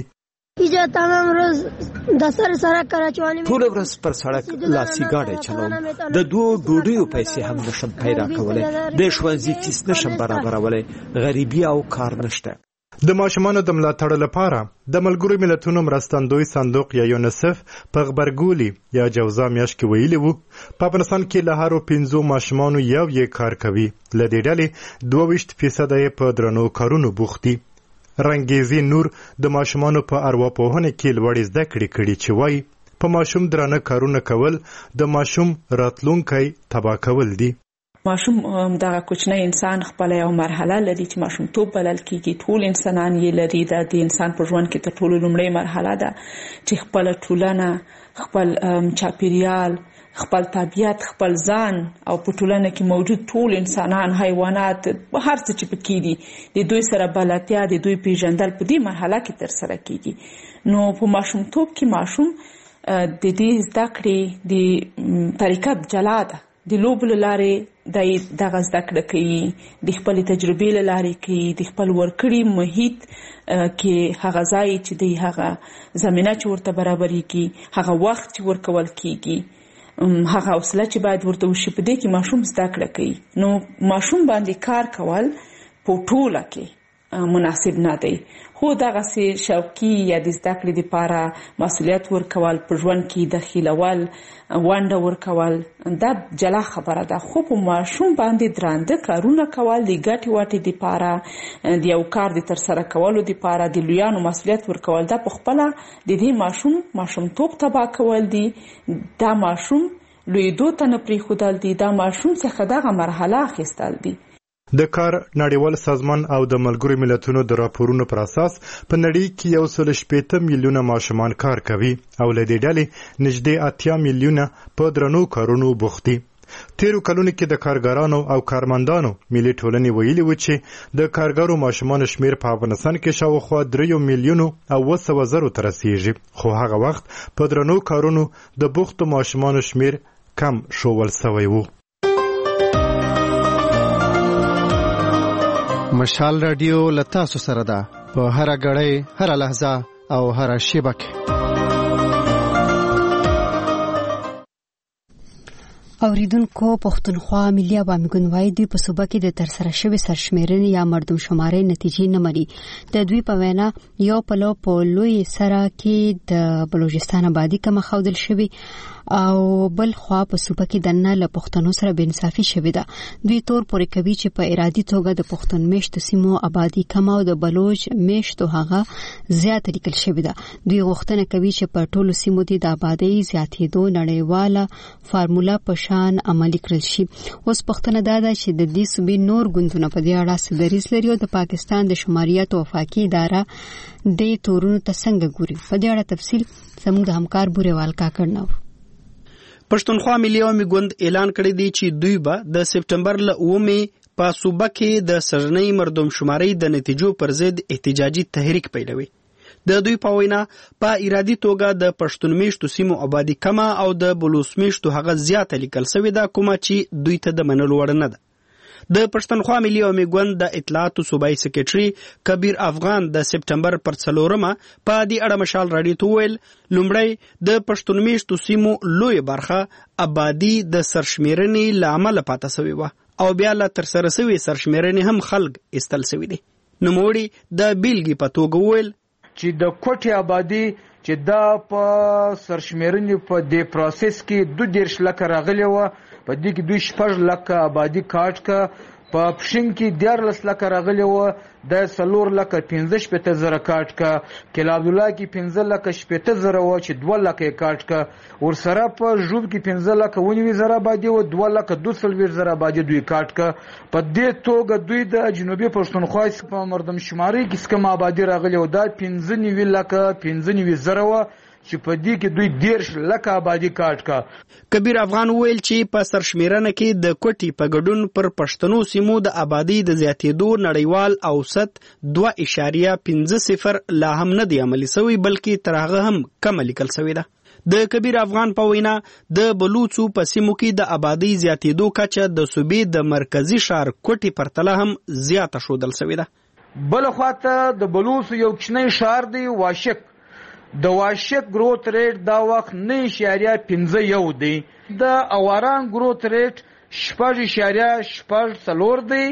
ټول ورځ پر سړک لاسي ګاډۍ چلوم. د دوه ډوډیو پیسې هم نشم پیدا کولی. د ښوونځي فیس نشم برابرولی. غریبي او کار نشته. د ماشومانو د ملاتړ لپاره د ملګرو ملتونو مرستندوی صندوق یا یونیسف په خبرګولي یا جوزا میاشت کې ویلي وو په افغانستان کې له هرو پنځو ماشومانو یو یې کار کوي. له دې ډلې دوه ویشت فیصده یې په درنو کارونو بوخت دي. رنګیزي نور د ماشومانو په ارواپوهنه کې لوړې زده کړې کړي چې وایي په ماشوم درانه کارونه کول د ماشوم راتلونکی تباه کول دي. ماشوم دغه کوچنی انسان خپل یو مرحله لري چې ماشوم توپ بلل کیږي. ټول انسانان یې لري. دا د انسان په ژوند کې تر ټولو لومړی مرحله ده چې خپل ټولنه، خپل چاپیریال، خپل طبیعت، خپل ځان او په ټولنه کې موجود ټول انسانان، حیوانات، هر څه چې پکې دي د دوی سره بلدتیا، د دوی پیژندل په دې مرحله کې تر سره کیږي. نو په ماشومتوب کې ماشوم د دې زده کړې د طریقه جلا ده. د لوبو له لارې دغه زده کړه کوي، د خپلې تجربې له لارې کوي، د خپل ورکړي محیط کې هغه ځای چې دی، هغه زمینه چې ورته برابرېږي، هغه وخت چې ورکول کېږي، هغه حوصله چې باید ورته وشي، په دې کې ماشوم زده کړه کوي. نو ماشوم باندې کار کول په ټوله کې مناسب نه دی. خو دغسې شوقي یا د زده کړې دپاره مسؤلیت ورکول، په ژوند کې دخیلول، ونډه ورکول، دا جلا خبره ده. خو په ماشوم باندې درانده کارونه کول د ګټې واټې دپاره، د یو کار د ترسره کولو دپاره د لویانو مسؤلیت ورکول، دا په خپله د دې ماشوم ماشومتوب تباه کول دي. دا ماشوم لویدو ته نه پرېښودل دي. دا ماشوم څخه دغه مرحله اخیستل دي. د کار نړیوال سازمان او د ملګرو ملتونو د راپورونو پر اساس په نړۍ کې یو سل شپېته میلیونه ماشومان کار کوي او له دې ډلې نږدې اتیا میلیونه په درنو کارونو بوخت دي. تیرو کلونو کې د کارګرانو او کارمندانو ملي ټولنې ویلي و چې د کارګرو ماشومان شمیر په افغانستان کې شاوخوا دریو میلیونو او اوه سوه زرو ته رسیږي، خو هغه وخت په درنو کارونو د بوختو ماشومانو شمیر کم شوول سوی و. مشال رادیو له تاسو سره ده په هر غړی، هر لحظه او هر شیبه کې. اوریدونکو، پښتونخوا ملي عوامي ګوند وايي دوی په صوبه کې د ترسره شوې سرشمیرنې یا مردم شمارې نتیجې نه مني. د دوی په وینا یو پلو په لوی سره کې د بلوچستان آبادی کم خودل شوی او بل خوا په صوبه کې دنه له پښتنو سره بنصافي شوې ده. دوی تور پورې کوي چې په ارادي توګه د پښتون میشتو سیمو آبادی کم او د بلوچ میشتو هغه زیات لیکل شوې ده. دوی غوښتنه کوي چې په ټولو سیمو د آبادی زیاتېدو نړیواله فارمولا په شان عملي کړل شي. اوس پښتنه دا ده چې د دې صوبې نور ګوندونه په دې اړه سدریز لري او د پاکستان د شماریات او وفاقي اداره د تورونو ته څنګه ګوري. په دې اړه تفصیل زموږ د همکار بوريوال کاکړ نو. پښتونخوا ملي عوامي ګوند اعلان کړی دی چې دوی به د سپټمبر ل اومې په صوبه کې د سرنۍ مردم شمارۍ د نتیجو پر ضد احتجاجي تحریک پیلوي. د دوی په وینا په ارادي توګه د پښتون میشتو سیمو آبادی کمه او د بلوچ میشتو هغه زیاته لیکل شوې ده، کومه چې دوی ته د منلو وړ نه ده. د پښتونخوا ملي عوامي ګوند د اطلاعاتو صوبایي سکریټري کبیر افغان د سپټمبر پر څلورمه په دې اړه مشال راډیو ته ویل لومړی د پښتون میشتو سیمو لوی برخه آبادی د سرشمیرنې له امله پاتې شوې وه او بیا له ترسره شوې سرشمیرنې هم خلک ایستل شوي دي. نوموړي د بیلګې په توګه ویل چې د کوټې آبادی چې دا په سرشمیرنې په دې پروسس کې دو دیرش لکه راغلی وه، په دې کې دوی شپږ لکه آبادي کاټ کا، په پښین کې دیارلس لکه راغلی وه، د څلور لکه پنځه شپېته زره کاټ کا، کلا عبدالله کې پنځه لکه شپېته زره وه چې دوه لکه یې کاټ کا، ورسره په ژوب کې پنځه لکه ونیوي زره آبادي وه، دوه لکه دوه څلوېښت زره آبادي دوی کاټ کا. په دې توګه دوی د جنوبي پښتونخوا په مردم شمارۍ کې څه کومه آبادي راغلې وه دا پنځه نوي لکه پنځه نوي زره وه چې په دې کې دوی دیرش لکه آبادي کاټ کا. کبیر افغان ویل چې په سرشمیرنه کې د کوټي په ګډون پر پښتنو سیمو د آبادی د زیاتېدو نړیوال اوسط دوه اعشاریه پنځه صفر لا هم نه دی عملي شوی، بلکې تر هغه هم کم لیکل شوی ده. د کبیر افغان په وینا د بلوچو په سیمو کې د آبادی زیاتېدو کچه د صوبې د مرکزی ښار کوټي پرتله هم زیاته شودل شوی ده. بل خواته د بلوچو یو کوچنی ښار دی واشک، د واشک گروت ریټ دا وخت نه اشاریه پنځه یو دی، د اواران گروت ریټ شپږ اشاریه شپږ څلور دی،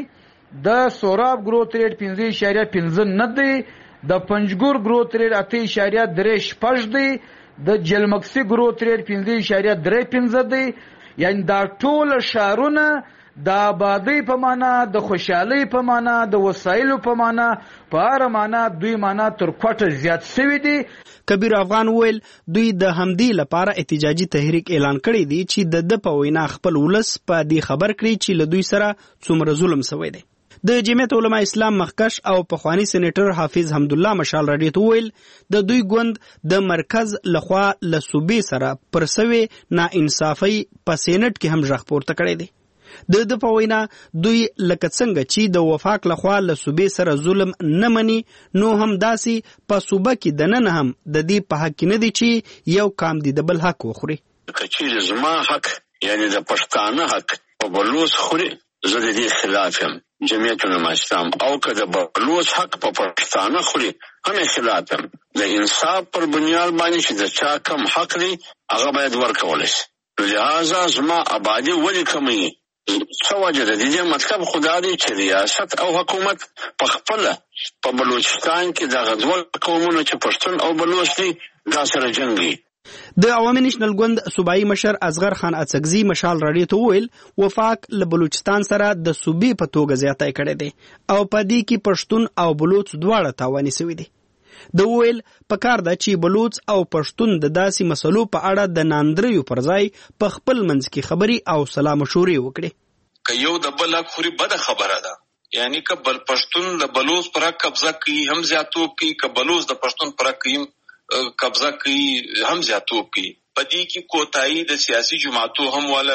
د سوراب گروت ریټ پنځه اشاریه پنځه نه دی، د پنجګور گروت ریټ اته اشاریه درې شپږ دی، د جلمکسي گروت ریټ پنځه اشاریه درې پنځه دی. یعنی دا ټول ښارونه د آبادی په معنا، د خوشحالۍ په معنا، د وسایلو په معنا، په هر معنا دوی معنا تر کوټه زیات شوي دي. کبیر افغان ویل دوی د همدې لپاره احتجاجي تحریک اعلان کړی دی چې د د په وینا خپل ولس په دې خبر کړي چې له دوی سره څومره ظلم شوی دی. د جمعیت علماء اسلام مخکش او پخوانی سېنیټر حافظ حمدالله مشال راډیو ته ویل د دوی ګوند د مرکز لخوا له صوبې سره پر سوي ناانصافۍ په سېنټ کې هم ژغ پورته کړی دی. د د په وینا دوی لکه څنګه چې د وفاق لخوا له صوبې سره ظلم نه مني، نو هم داسې په صوبه کې دننه هم د دې په حق نه دي چې یو کام دي د بل حق وخوري. کچې زما حق یعنی د پښتانه حق په بلوچ خوري، زه د دې خلاف یم جمعیت علماء اسلام، او که د بلوچ حق په پښتانه خوري هم خلاف یم. د انصاف پر بنیاد باندې چې د چا کم حق دی هغه باید ورکول شي. لہذا زما آبادي ولې کموي؟ څه وجه ده؟ د دې مطلب خدا دی چې ریاست او حکومت په خپله په بلوچستان کې دغه دوه قومونو چې پښتون او بلوچ دي دا سره جنګي. د عوامي نېشنل ګوند صوبایي مشر اصغر خان اڅکزي مشال راډیو ته ویل وفاق له بلوچستان سره د صوبې په توګه زیاتی کړی دی او په دې کې پښتون او بلوچ دواړه تاواني شوي دي. د ویل پکار ده چې بلوچ او پښتون د داسې مسلو په اړه د ناندریو پر ځای په خپل منځ کې خبري او سلا مشورې وکړي. که یو د بل حق خوري بده خبره ده، یعنی که بل پښتون د بلوچ پر حق قبضه کوي هم زیاتوب کوي، که بلوچ د پښتون پر حق قبضه کوي هم زیاتوب کوي. په دې کې کوتاهي د سیاسي جماعتو هم والا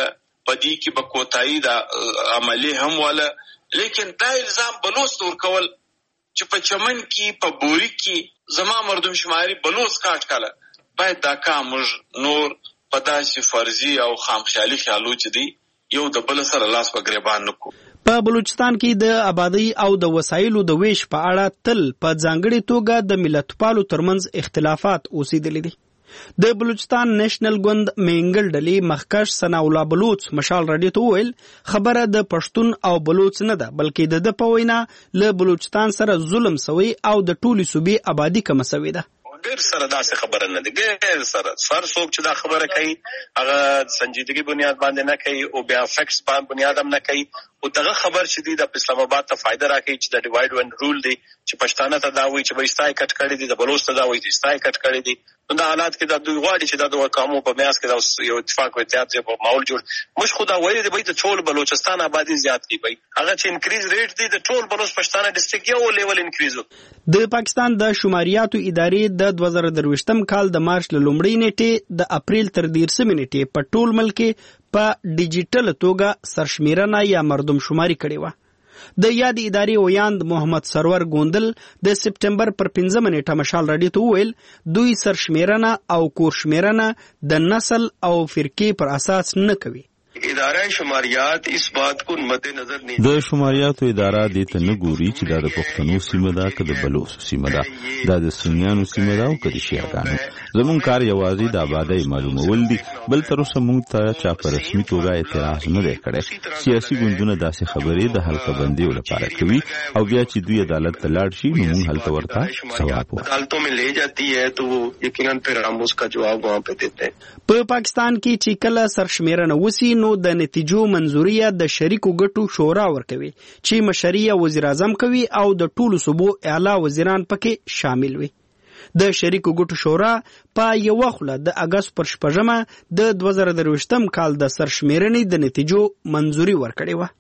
پدې کې به کوتاهي د عملی هم ولا، لیکن دا الزام بلوچ تور کول چې په چمن کې په بوري کې زما مردم شماري بلوچ کاټ کاله، باید دا کار موږ نور په داسې فرضي او خامخیالي خیالو چې دی یو د بل سره لاس په ګریبان نکو. په بلوچستان کې د آبادی او د وسایلو د ویش په اړه تل په ځانګړي توګه د ملتپالو ترمنځ اختلافات اوسېدلي دي. د بلوچستان نېشنل ګوند مینګل ډلې مخکښ ثناء الله بلوچ مشال راډیو ته وویل خبره د پښتون او بلوچ نه ده، بلکې د ده په وینا له بلوچستان سره ظلم سوی او د ټولې صوبې آبادي کمه سوې ده. ډېر سره داسې خبره نه ده، ډېر سره سر څوک چې دا خبره کوي هغه سنجیدګي بنیاد باندې نه کوي او بیا فیکټس باندې بنیاد هم نه کوي، او دغه خبر چې دی د اسلام آباد ته فائدہ راکړي چې د ډیوایډ اند رول دی چې پښتانه ته دا وایي چې به استای کټ کړي دي، د بلوچ ته دا وایي چې استای کټ کړي دي. نو دا حالات کې دا دوی غواړي چې دا د قومو په میاس کې دا یو اتفاق او اتحاد په ماحول جوړ مش خدا وایي دی د ټول بلوچستان آبادی زیات کی وي، هغه چې انکریز ریټ دی د ټول بلوچ پښتانه ډیسټریکټ یو لیول انکریز. د پاکستان د شماریاتو ادارې د دوه زره درویشتم کال د مارچ له لومړۍ نیټې د اپریل تر دیرشمې نیټې په ټول ملک په ډیجیټل توګه سرشمیرنه یا مردم شماري کړې وه. د یاد ادارې ویاند محمد سرور ګوندل د سپټمبر پر پنځمه نیټه مشال راډیو ته وویل دوی سرشمیرنه او کورشمیرنه د نسل او فرقې پر اساس نه کوي. اداره شماریات اس بات کو مد نظر نه د شماریاتو اداره د ته نه ګوري چې دا د پښتنو سیمه ده که د بلوچ سیمه ده، دا د سنیانو سیمه ده او که د شیعاګانو. زمون کار یوازې د آبادی معلومول دي، بل تر اوسه موږ ته چا په رسمي توګه اعتراض نه دی کړی. سیاسي ګوندونه داسې خبرې د حلقه بندیو لپاره کوي او بیا چې دوی عدالت ته لاړ شي نو موږ هلته ورته ځواب وایو. عدالتوں میں لے جاتی ہے تو وہ یقیناً پھر ہم اس کا جواب وہاں پہ دیتے ہیں. په پاکستان کې چې کله سرشمیرنه وسی نو د نتیجو منظوریه د شریکو ګټو شورا ورکوي چې مشري وزیر اعظم کوي او د ټولو صوبو اعلی وزیران پکې شامل وي. د شریکو ګټو شورا په یو خوله د اگست پر شپږمه د دوه زره درویشتم کال د سرشمیرنې د نتیجو منظوري ورکړې وه.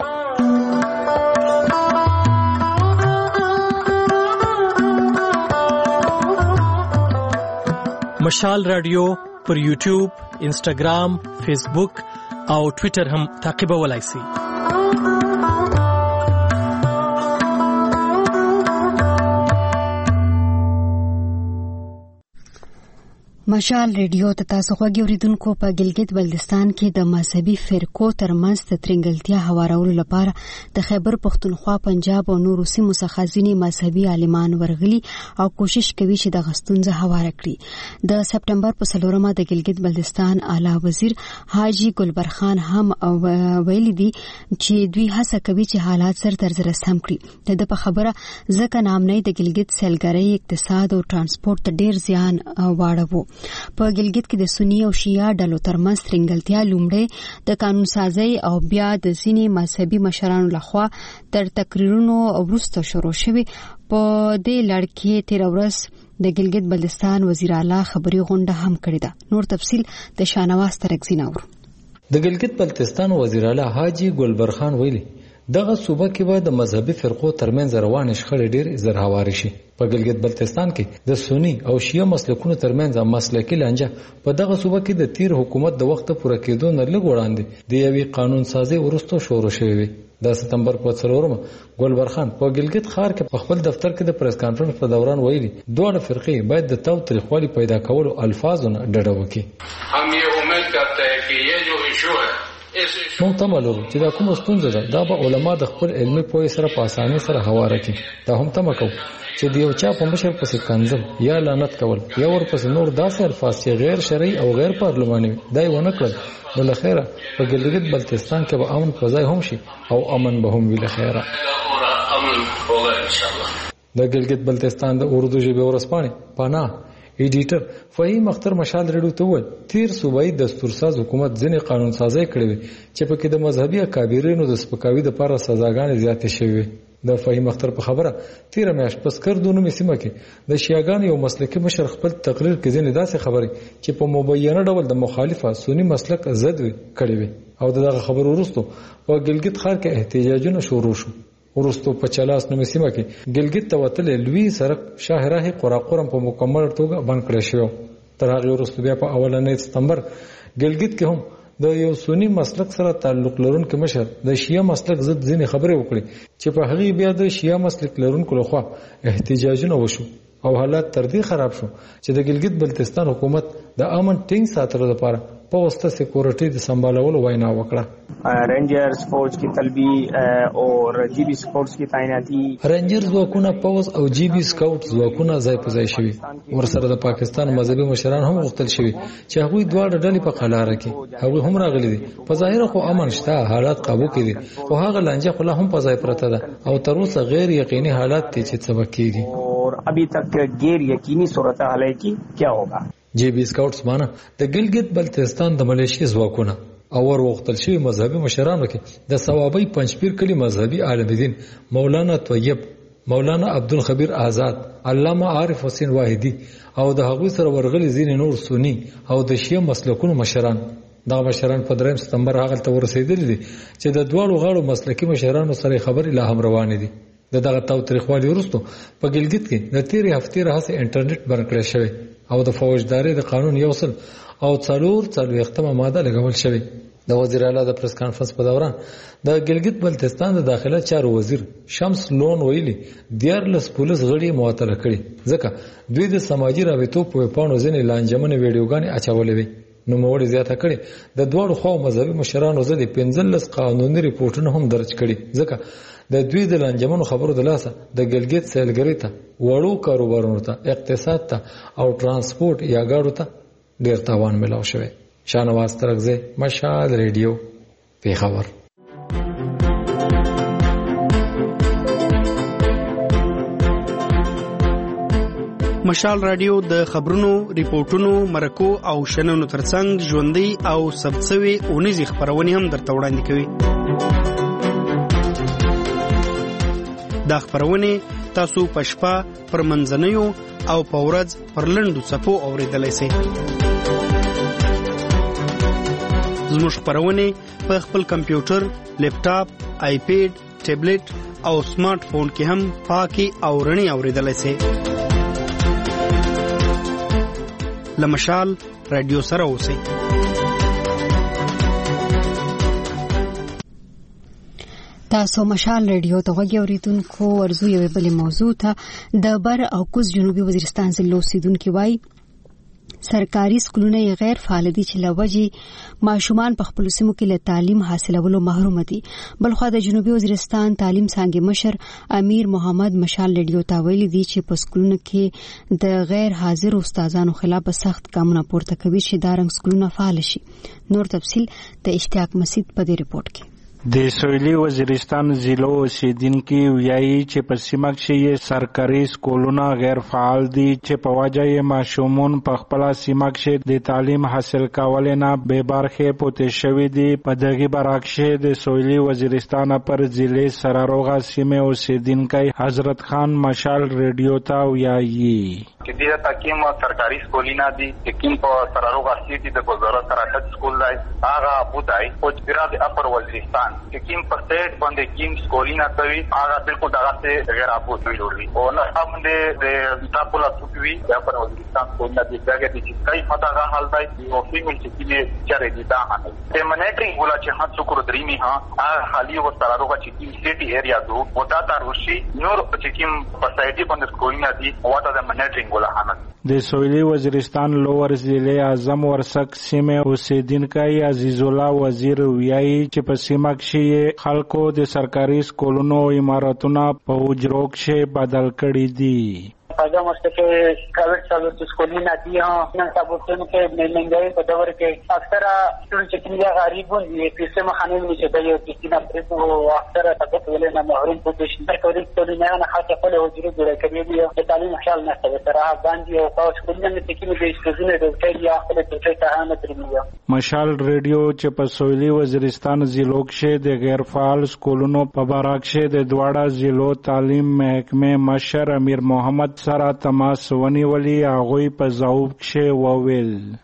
مشال رادیو پر یوټیوب، انسټاګرام، فیسبوک او ټویټر هم تعقیبولای شئ. مشال ریډیو ته تاسو غوږی اوریدونکو په ګلګت بلتستان کې د مذهبي فرقو ترمنځ د ترنګلتیا هوارولو لپاره د خیبر پختونخوا، پنجاب او نورو سیمو څخه ځینې مذهبي عالمان ورغلي او کوشش کوي چې د غستونزه هواره کړي. د سپټمبر په څلورمه د ګلګت بلتستان اعلی وزیر حاجی ګلبرخان هم ویلي دي چې دوی هڅه کوي چې حالات سر تر زر سم کړي. د په خبره ځکه نامنۍ د ګلګت سیلګرۍ، اقتصاد او ترانسپورت ته ډیر زیان واړو. په ګلګت کې د سنی او شیعه ډلو ترمنځ ترنګلتیا لومړی د قانون سازۍ او بیا د ځینې مذهبي مشرانو لخوا تر تقریرونو وروسته شروع شوې. په دې لړ کې تیر ورځ د ګلګت بلتستان وزیر اعلی خبري غونډه هم کړې ده. نور تفصیل د شانواز ترکزین اورو. د ګلګت بلتستان وزیر اعلی حاجی ګلبرخان ویلي دغه صوبه کې به د مذهبي فرقو ترمنځ روان شخړې ډېر زر هواري شي. په ګلګت بلتستان کې د سنی او شیعه مسلکونو ترمنځ مسلکي لانجه په دغه صوبه کې د تیر حکومت د وخت پوره کېدو نه لږ وړاندې د یوې قانون سازي وروسته شروع شوې وي. د سپتمبر په څلورمه ګلبرخان په ګلګت ښار کې په خپل دفتر کې د پریس کانفرنس په دوران ویلي دوه فرقې باید د تاوتریخوالي پیدا کولو الفاظو نه ډډه وکړي. هم یہ امید کرتے ہیں کہ یہ جو ایشو ہے موږ تمه لرو چې دا کومه ستونزه ده دا به علما د خپل علمي پوهې سره په اسانۍ سره هواره کړي. دا هم تمه کوو چې د یو چا په مشر پسې کنځل یا لعنت کول یا ورپسې نور داسې الفاظ چې غیر شرعي او غیر پارلماني دا یې ونه کړل نو له خیره په ګلګت بلتستان کې به امن په ځای هم شي او امن به هم وي. له خیره د ګلګت بلتستان د اردو ژبې ورځپاڼې پناه ایډیټر فهیم اختر مشال ریډیو ته وویل تیر صوبایي دستورساز حکومت ځینې قانون سازۍ کړې وي چې پکې د مذهبي اکابرینو د سپکاوي دپاره سزاګانې زیاتې شوې وي. د فهیم اختر په خبره تیره میاشت په سکردو نومې سیمه کې د شیعاګانو یو مسلکي مشر خپل تقریر کې ځینې داسې خبرې چې په مبینه ډول د مخالفه سني مسلک ضد کړې وي او دغه خبرو وروسته په ګلګت ښار کې احتجاجونه شروع شو. ورستو په چلاس نومې سیمه کې ګلګت ته وتلې لوی سړک شاهراه قراقرم په مکمل توګه بند کړی شو. تر هغې وروسته بیا په اولنۍ سپتمبر ګلګت کې هم د یو سنی مسلک سره تعلق لرونکي مشر د شیعه مسلک ضد ځینې خبرې وکړي چې په هغه بیا د شیعه مسلک لرونکو لخوا احتجاجونه وشو او حالات تر دې خراب شو چې د ګلګت بلتستان حکومت د امن ټینګ ساتلو لپاره په واسطه سکیورټي د سمبالولو وینا وکړه. رینجرز فوج کی طلبی او جی بی سکاوټس کی تعیناتی رینجرز ځواکونه پوز او جی بی سکاوټ ځواکونه ځای په ځای شوي. ورسره د پاکستان مذهبي مشران هم غوښتل شوي چې هغه دواړه ډلې په قلاره کې هغه هم راغلي دي. په ظاهر خو امن شته، حالات قابو کې دي، خو هغه لانجه خو هم په ځای پرته ده او تر اوسه غیر یقیني حالات دي چې څه وکړي. اور ابھی تک غیر یقینی صورتحال ہے کہ کیا ہوگا. جی بی سکاوټس مانه د ګلګت بلتستان د ملیشیا ځواکونه او ور وختل شوی مذهبي مشرانو کې د ثوابي پنځپیر کلی مذهبي عالم دین مولانا طیب، مولانا عبدالخبیر آزاد، علامه عارف حسین واحدی او د هغوی سره ورغلي ځینې نور سنی او د شیعه مسلکونو مشران. دا مشران په دریم ستمبر هغه ته ورسېدلي دي چې د دواړو غاړو مسلکي مشرانو سره خبرې لا هم روانې دي. د دغه تاوتریخوالي وروسته په ګلګت کې د تیرې هفتې راهیسې انټرنیټ بند کړی شوی او د فوجداري د قانون یو سل او څلور څلوېښتمه ماده لګول شوې. د وزیر اعلی د پریس کانفرنس په دوران د ګلګت بلتستان د داخله چارو وزیر شمس لون ویلي دیارلس پولیس غړي معطله کړي ځکه دوی د سماجي رابطو په پاڼو ځینې لانجمنې ویډیوګانې اچولې وي. نو موړي زیاته کړي د دوړو خو مذهبي مشرانو زده پنځلس قانوني ریپورتونه هم درج کړي ځکه د دوی د لانجمنو خبرو د لاسه د ګلګت سیلګری ته، وړو کاروبارونو ته، اقتصاد ته او ترانسپورت یا ګاډو ته ډیر تاوان ملاو شوی. شاهنواز ترغزی، مشال ریډیو، پیښور. مشال رادیو د خبرونو، ریپورتونو، مرکو او شننو ترڅنګ ژوندۍ او ثبتسوي اونیزې خبرونه هم درته وړاندې کوي. دا خبرونه تاسو په شپه، پر منځنیو او په ورځ پر لنډو څپو اوریدلای شئ. زموږ خبرونه په خپل کمپیوټر، لیپټاپ، آیپیډ، ټابلیټ او سمارټ فون کې هم پاکي او رڼي اوریدلای شئ. لمشال رادیو سره اوسئ. تاسو مشال رادیو ته غوږی اوریدونکو. ورزو یو بل موضوع ته د بر او کوز جنوبي وزیرستان ضلع اوسیدونکو وایي سرکاري سکولونه غیر فعال دي چې لوجې ماشومان په خپل سیمو کې له تعلیم حاصلولو محروم دي. بلخو د جنوبي وزیرستان تعلیم څنګه مشر امیر محمد مشال رادیو ته ویلي دي چې په سکولونو کې د غیر حاضر استادانو خلاف سخت ګامونه پورته کوي چې دا رنګ سکولونه فعال شي. نور تفصيل د اشتیاق مسید په دې ریپورت کې. د سویلي وزیرستان ضلع اوسیدونکو ویایي چې په سیمه کې سرکاري سکولونه غیر فعال دي چې په وجه یې ماشومان په خپل سیمه کې د تعلیم حاصل کول نه بے برخه پاتې شوي دي. په دغه برعکس د سویلي وزیرستان پر ضلع سراروغه سیمه اوسیدونکو حضرت خان مشال رادیو ته ویایي چې د تاکیم سرکاري سکولونه دي چې په سراروغه سیټي د وزارت سره سکول دی هغه بودای او د اپر وزیرستان کیم په سټیټ باندې کیم سکولینا کوي هغه بالکل دغه غیر ابود ویلوري او نه هم د تاپولا توپوي د پر وزیرستان سکولنا د دغه د کای متاغه حال دی او فیمل چې کیږي چارې دي دا هم د منیټرینګ ولا چې هڅه وکړو درېمي ها حالي و سراروغه چې کیم سټي ایریا دو ودا تاروشي نور چې کیم په سایډي باندې سکولنا دي واټه د منیټرینګ ولا هم د سویلي وزیرستان لوور ضلع اعظم ورسک سیمه اوسیدونکو عزیز الله وزیر ویایي چې په سیمه کې خلکو د سرکاري سکولونو عمارتونه په اجرو کې بدل کړي دي. پیغام است که پرایویټ سروس سکولونه دي ها نن سبا کې مهنګي په دور کې اکثره ټول چې کلیه غریبون دي په سیمه خانه کې چې د یو کیسه پرې او اکثره تاسو ولې نه محروم پوتې شي ترکوري ټول نه خاصه په له وجود د کوي د تعلیم خیال نه ستو تر هغه باندې او تاسو سکولونه کې د استودیو د ټولیا خپل ټول ته هم ترمنځ مشال رادیو چې په سویلي وزیرستان ضلع کې د غیر فعال سکولونو په برعکس د دواړه ضلعو تعلیم محکمه مشر امیر محمد سره تماس ونیولې هغه په ځواب کې وویل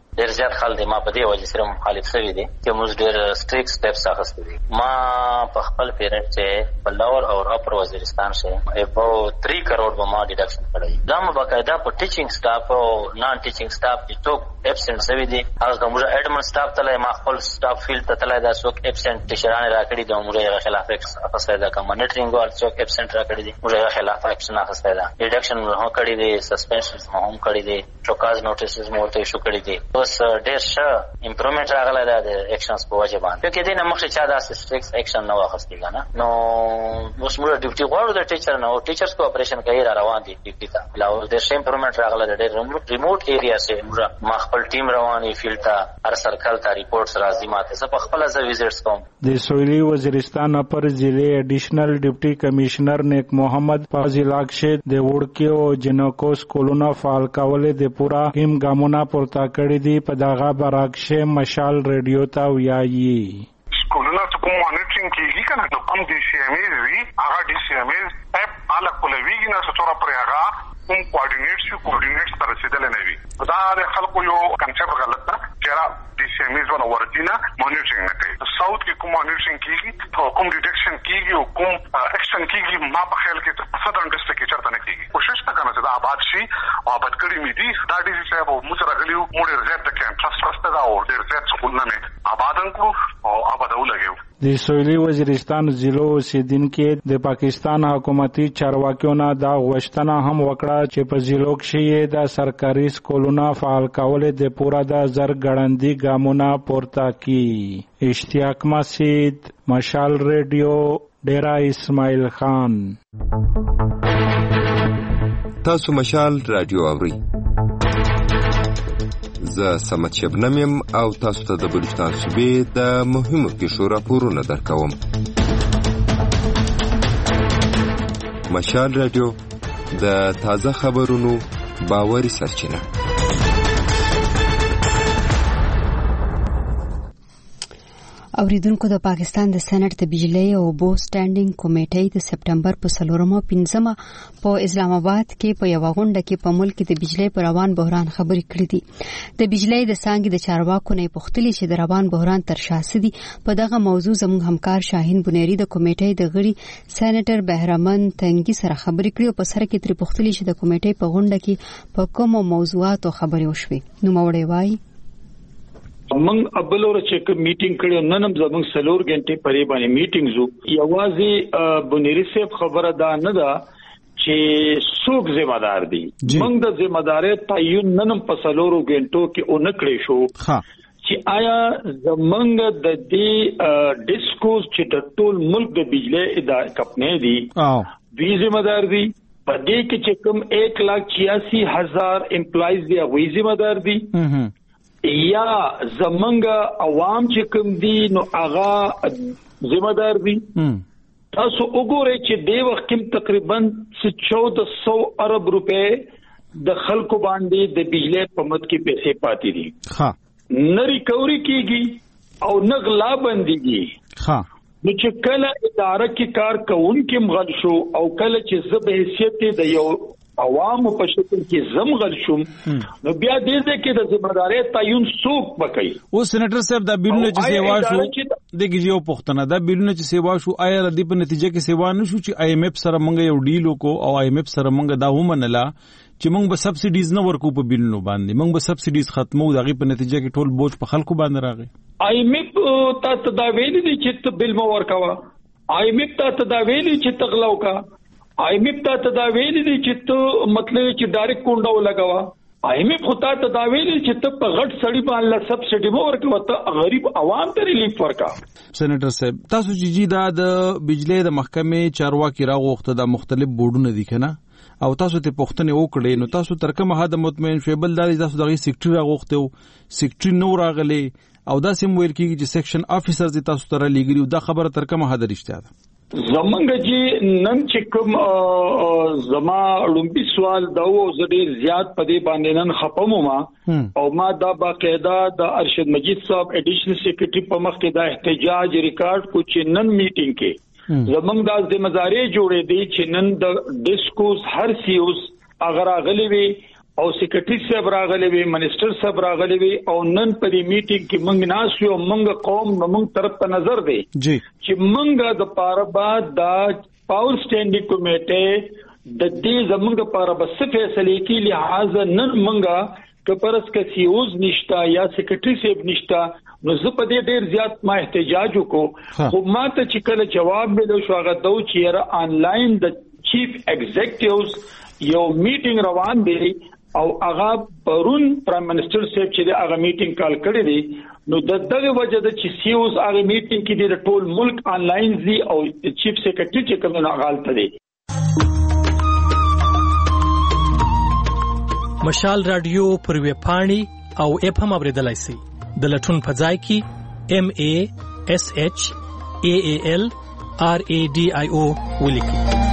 ډېر زیات خلک ما په دې وجه سره مخالف شوي دي چې موږ ډېر سټریکټ سټیپس اخیستي دي. ما په خپل پیرنټ چې په لور او اپر وزیرستان کې ابو تین کروڑ به ما ډیډکشن کړی. دا مو باقاعده په ټیچینګ سټاف او نان ټیچینګ سټاف چې ټوک اپسنټ شوي دي هغه موږ اډمن سټاف ته ما خپل سټاف فیلډ ته تلای دا څوک اپسنټ ټیچران راکړي دي موږ یې خلاف اخیستی دا کوم مانیټرینګ ور څوک اپسنټ راکړي دي موږ یې خلاف اکشن اخیستی دا ډیډکشن هم کړی دي سسپنشن هم کړی دي چوکاز نوټیسز مو ورته شو کړی دي. اوس ډېر ښه امپرومنت راغلی دا د اکشنز په وجه باندې کې دې نه مخکې چا داسې سټریکټ اکشن نه واخیستی کنه. نو اوس موږ ډیوټي غواړو د ټیچر نه او ټیچرز کو اپریشن کوي را روان دي ډیوټي ته لا ډېر ښه امپرومنت راغلی د ډېر ریموټ ایریا سه موږ ما خپل ټیم رواني فیلډ ته هر سرکل ته ریپورټس راځي ماته زه په خپل ځای وزټس کوم. د سویلی وزیرستان اپر ضلع ایڈیشنل ډیپټي کمشنر نیک محمد په ضلع کې د وړکیو جنکو سکولونو فعال کولو د پورا ټیم ګامونه پورته کړی دي. په دغه برعکس مشال ریډیو ته ویایي سکولونه چې کوم مانیټرینګ کیږي کنه نو کوم ډي سی ام ایز وی هغه ډي سی ام ایز اپ الګ کولویږي نه څوره پر هغه کوم کوارډینیټس یو کوارډینیټس تر رسیدل نه وي. دا د خلکو یو کنسپټ غلط ده چې را ډي سی ام ایز ونه ورتینا مانیټرینګ نه کوي. ساوث کې کوم مانیټرینګ کیږي کوم ډیټیکشن کیږي او کوم اکشن کیږي ما په خیال کې په سدرن ډسټریکټ کې چرته نه کیږي. کوشش تا کنه چې دا آباد شي او آباد کړي مې دي دا ډي سی صاحب مو سره غلیو مو ډېر زیات د کیمپس راسته دا او ډېر زیات سکولونه مې آبادن کړو او آبادو لګیو. د سویلی وزیرستان ضلع اوسیدونکو د پاکستان حکومتي چارواکیو نه دا غوښتنه هم وکړه چې په ضلعو کې د سرکاري سکولونو فعال کول د پورا د زرګړندي ګامونه پورته کړي. اشتیاق مسجد مشال ریډیو ډیرا اسماعیل خان. تاسو مشال رادیو اورئ. زه سمت شبنم یم او تاسو ته د بلوچستان صوبې د مهمو پیښو راپورونه درکوم. مشال رادیو د تازه خبرونو باوري سرچینه. اوریدونکو د پاکستان د سېنات د بجلی او اوبو سټانډینګ کمیټې د سپټمبر په څلورمه پنځمه په اسلام آباد کې په یو غونډه کې په ملک د بجلی پر روان بحران خبرې کړې دي. د بجلی د څانګې د چارواکو نه پوښتنې چې د روان بحران تر شا څه دي. په دغه موضوع زموږ همکار شاهین بنيري د کمیټې د غړي سېنیټر بهرمن تنګي سره خبرې کړې او په سر کې تر پوښتنې چې د کمیټې په غونډه کې په کومو موضوعاتو خبرې وشوي. نو موړې وایي من ابل اور چې کوم میټینګ کړو نن هم زموږ سلور غنټې پرې باندې میټینګ زو یوازې بنيري صاحب خبره دا نه ده چې څوک ذمہ دار دي. موږ د ذمہ دارۍ تعین نن هم په سلور غنټو کې اون کړی شو چې آیا زمونږ د دې ډیسکوز چې د ټول ملک د بجلی ادارې کمپنۍ دي دوی ذمہ دار دي. په دې کې چې کوم ایک لاکھ چھیاسی ہزار امپلائیز دي هغوی ذمہ دار دي یا زمونږ عوام چې کوم دي نو هغه ذمہ دار دي. تاسو وګورئ چې د وخت کې تقریبا چودہ سو ارب روپے د خلکو باندې د بجلی په مد کې پیسې پاتې دي. ها نه ریکوري کیږي او نه غلا بنديږي. ها نو چې کله اداره کې کار کوونکې مغل شو او کله چې زه به حیثیت د یو عوامو په شکل کې زمغل شوم نو بیا دې دې کې د ذمہداري تعین څوک وکړي. او سېنیټر صاحب دا بیلونه چې سیوا شو دغه یو پښتنه دا بیلونه چې سیوا شو آیا د دې په نتیجه کې سیوا نه شو چې آی ایم ایف سره مونږ یو ډیل وکړو او آی ایم ایف سره مونږ دا ومنله چې مونږ به سبسیډیز نه ورکو په بیلونو باندې مونږ به سبسیډیز ختمو دغه په نتیجه کې ټول بوج په خلکو باندې راغی. آی ایم ایف ته تداویل دي چې بل مو ورکوا. آی ایم ایف ته تداویل چې تغلاو کا. آی ایم ایف ته تداویل دي چې ته مطلب چې ډایرکټ کونډه ولګوا. آی ایم ایف خو ته تداویل چې ته په غټ سړی باندې سبسیډي مو ورکوا ته غریب عوام ته ریلیف ورکا. سېنیټر صاحب تاسو چې جی دا د بجلی د محکمې چارواکي راغوخته د مختلف بورډونه دي کنه او تاسو ته پوښتنه وکړې نو تاسو تر کومه حد مطمئن شوي بل دا تاسو دغه سیکټری راغوخته سیکټری نو راغلي او دا سیم ویل کیږي چې سیکشن افیسر دي تاسو ته لګري دا خبره تر کومه حد رښتیا ده؟ زمونږ چې نن چې کوم زما لومبي سوال دا و زه ډېر زیات په دې باندې نن خپم ما او ما دا باقاعده د ارشد مجید صاحب ایډیشنل سیکریټری په مخ کې دا احتجاج ریکارډ کو چې نن میټینګ کې زمونږ د ذمہ داری جوړې دي چې نن د ډیسکوس هر سیوز اگر اغلی وي او سیکریټری صاحب راغلی وي منیسټر صاحب راغلی وي او نن په دې میټینګ کې موږ ناس یو موږ قوم موږ طرف ته نظر دی جی چې موږ د پاره بعد دا پاور سټینډینګ کمیټه د دې زموږ لپاره بس فیصله کې لحاظ نن موږ کپرس ک سیوز نشتا یا سیکریټری صاحب نشتا نو زه په دې ډیر زیات ما احتجاج وکړو خو ماته چې کله جواب ملو شو هغه دو چې را انلاین د چیف ایگزیکټیوز یو میټینګ روان دی او هغه پرون پرایم منسٹر صاحب چې هغه میټینګ کال کړی دی نو د دغه وجه د چې سیوز هغه میټینګ کې د ټول ملک انلاین دی او چیف سیکریټری چې کوم نه غالط دی. مشال رادیو پر وی پاڼي او اپ هم اوریدلای شئ د لټون په ځای کې ام ا اس اچ ا ا ال ار ا ډي اي او ولیکئ.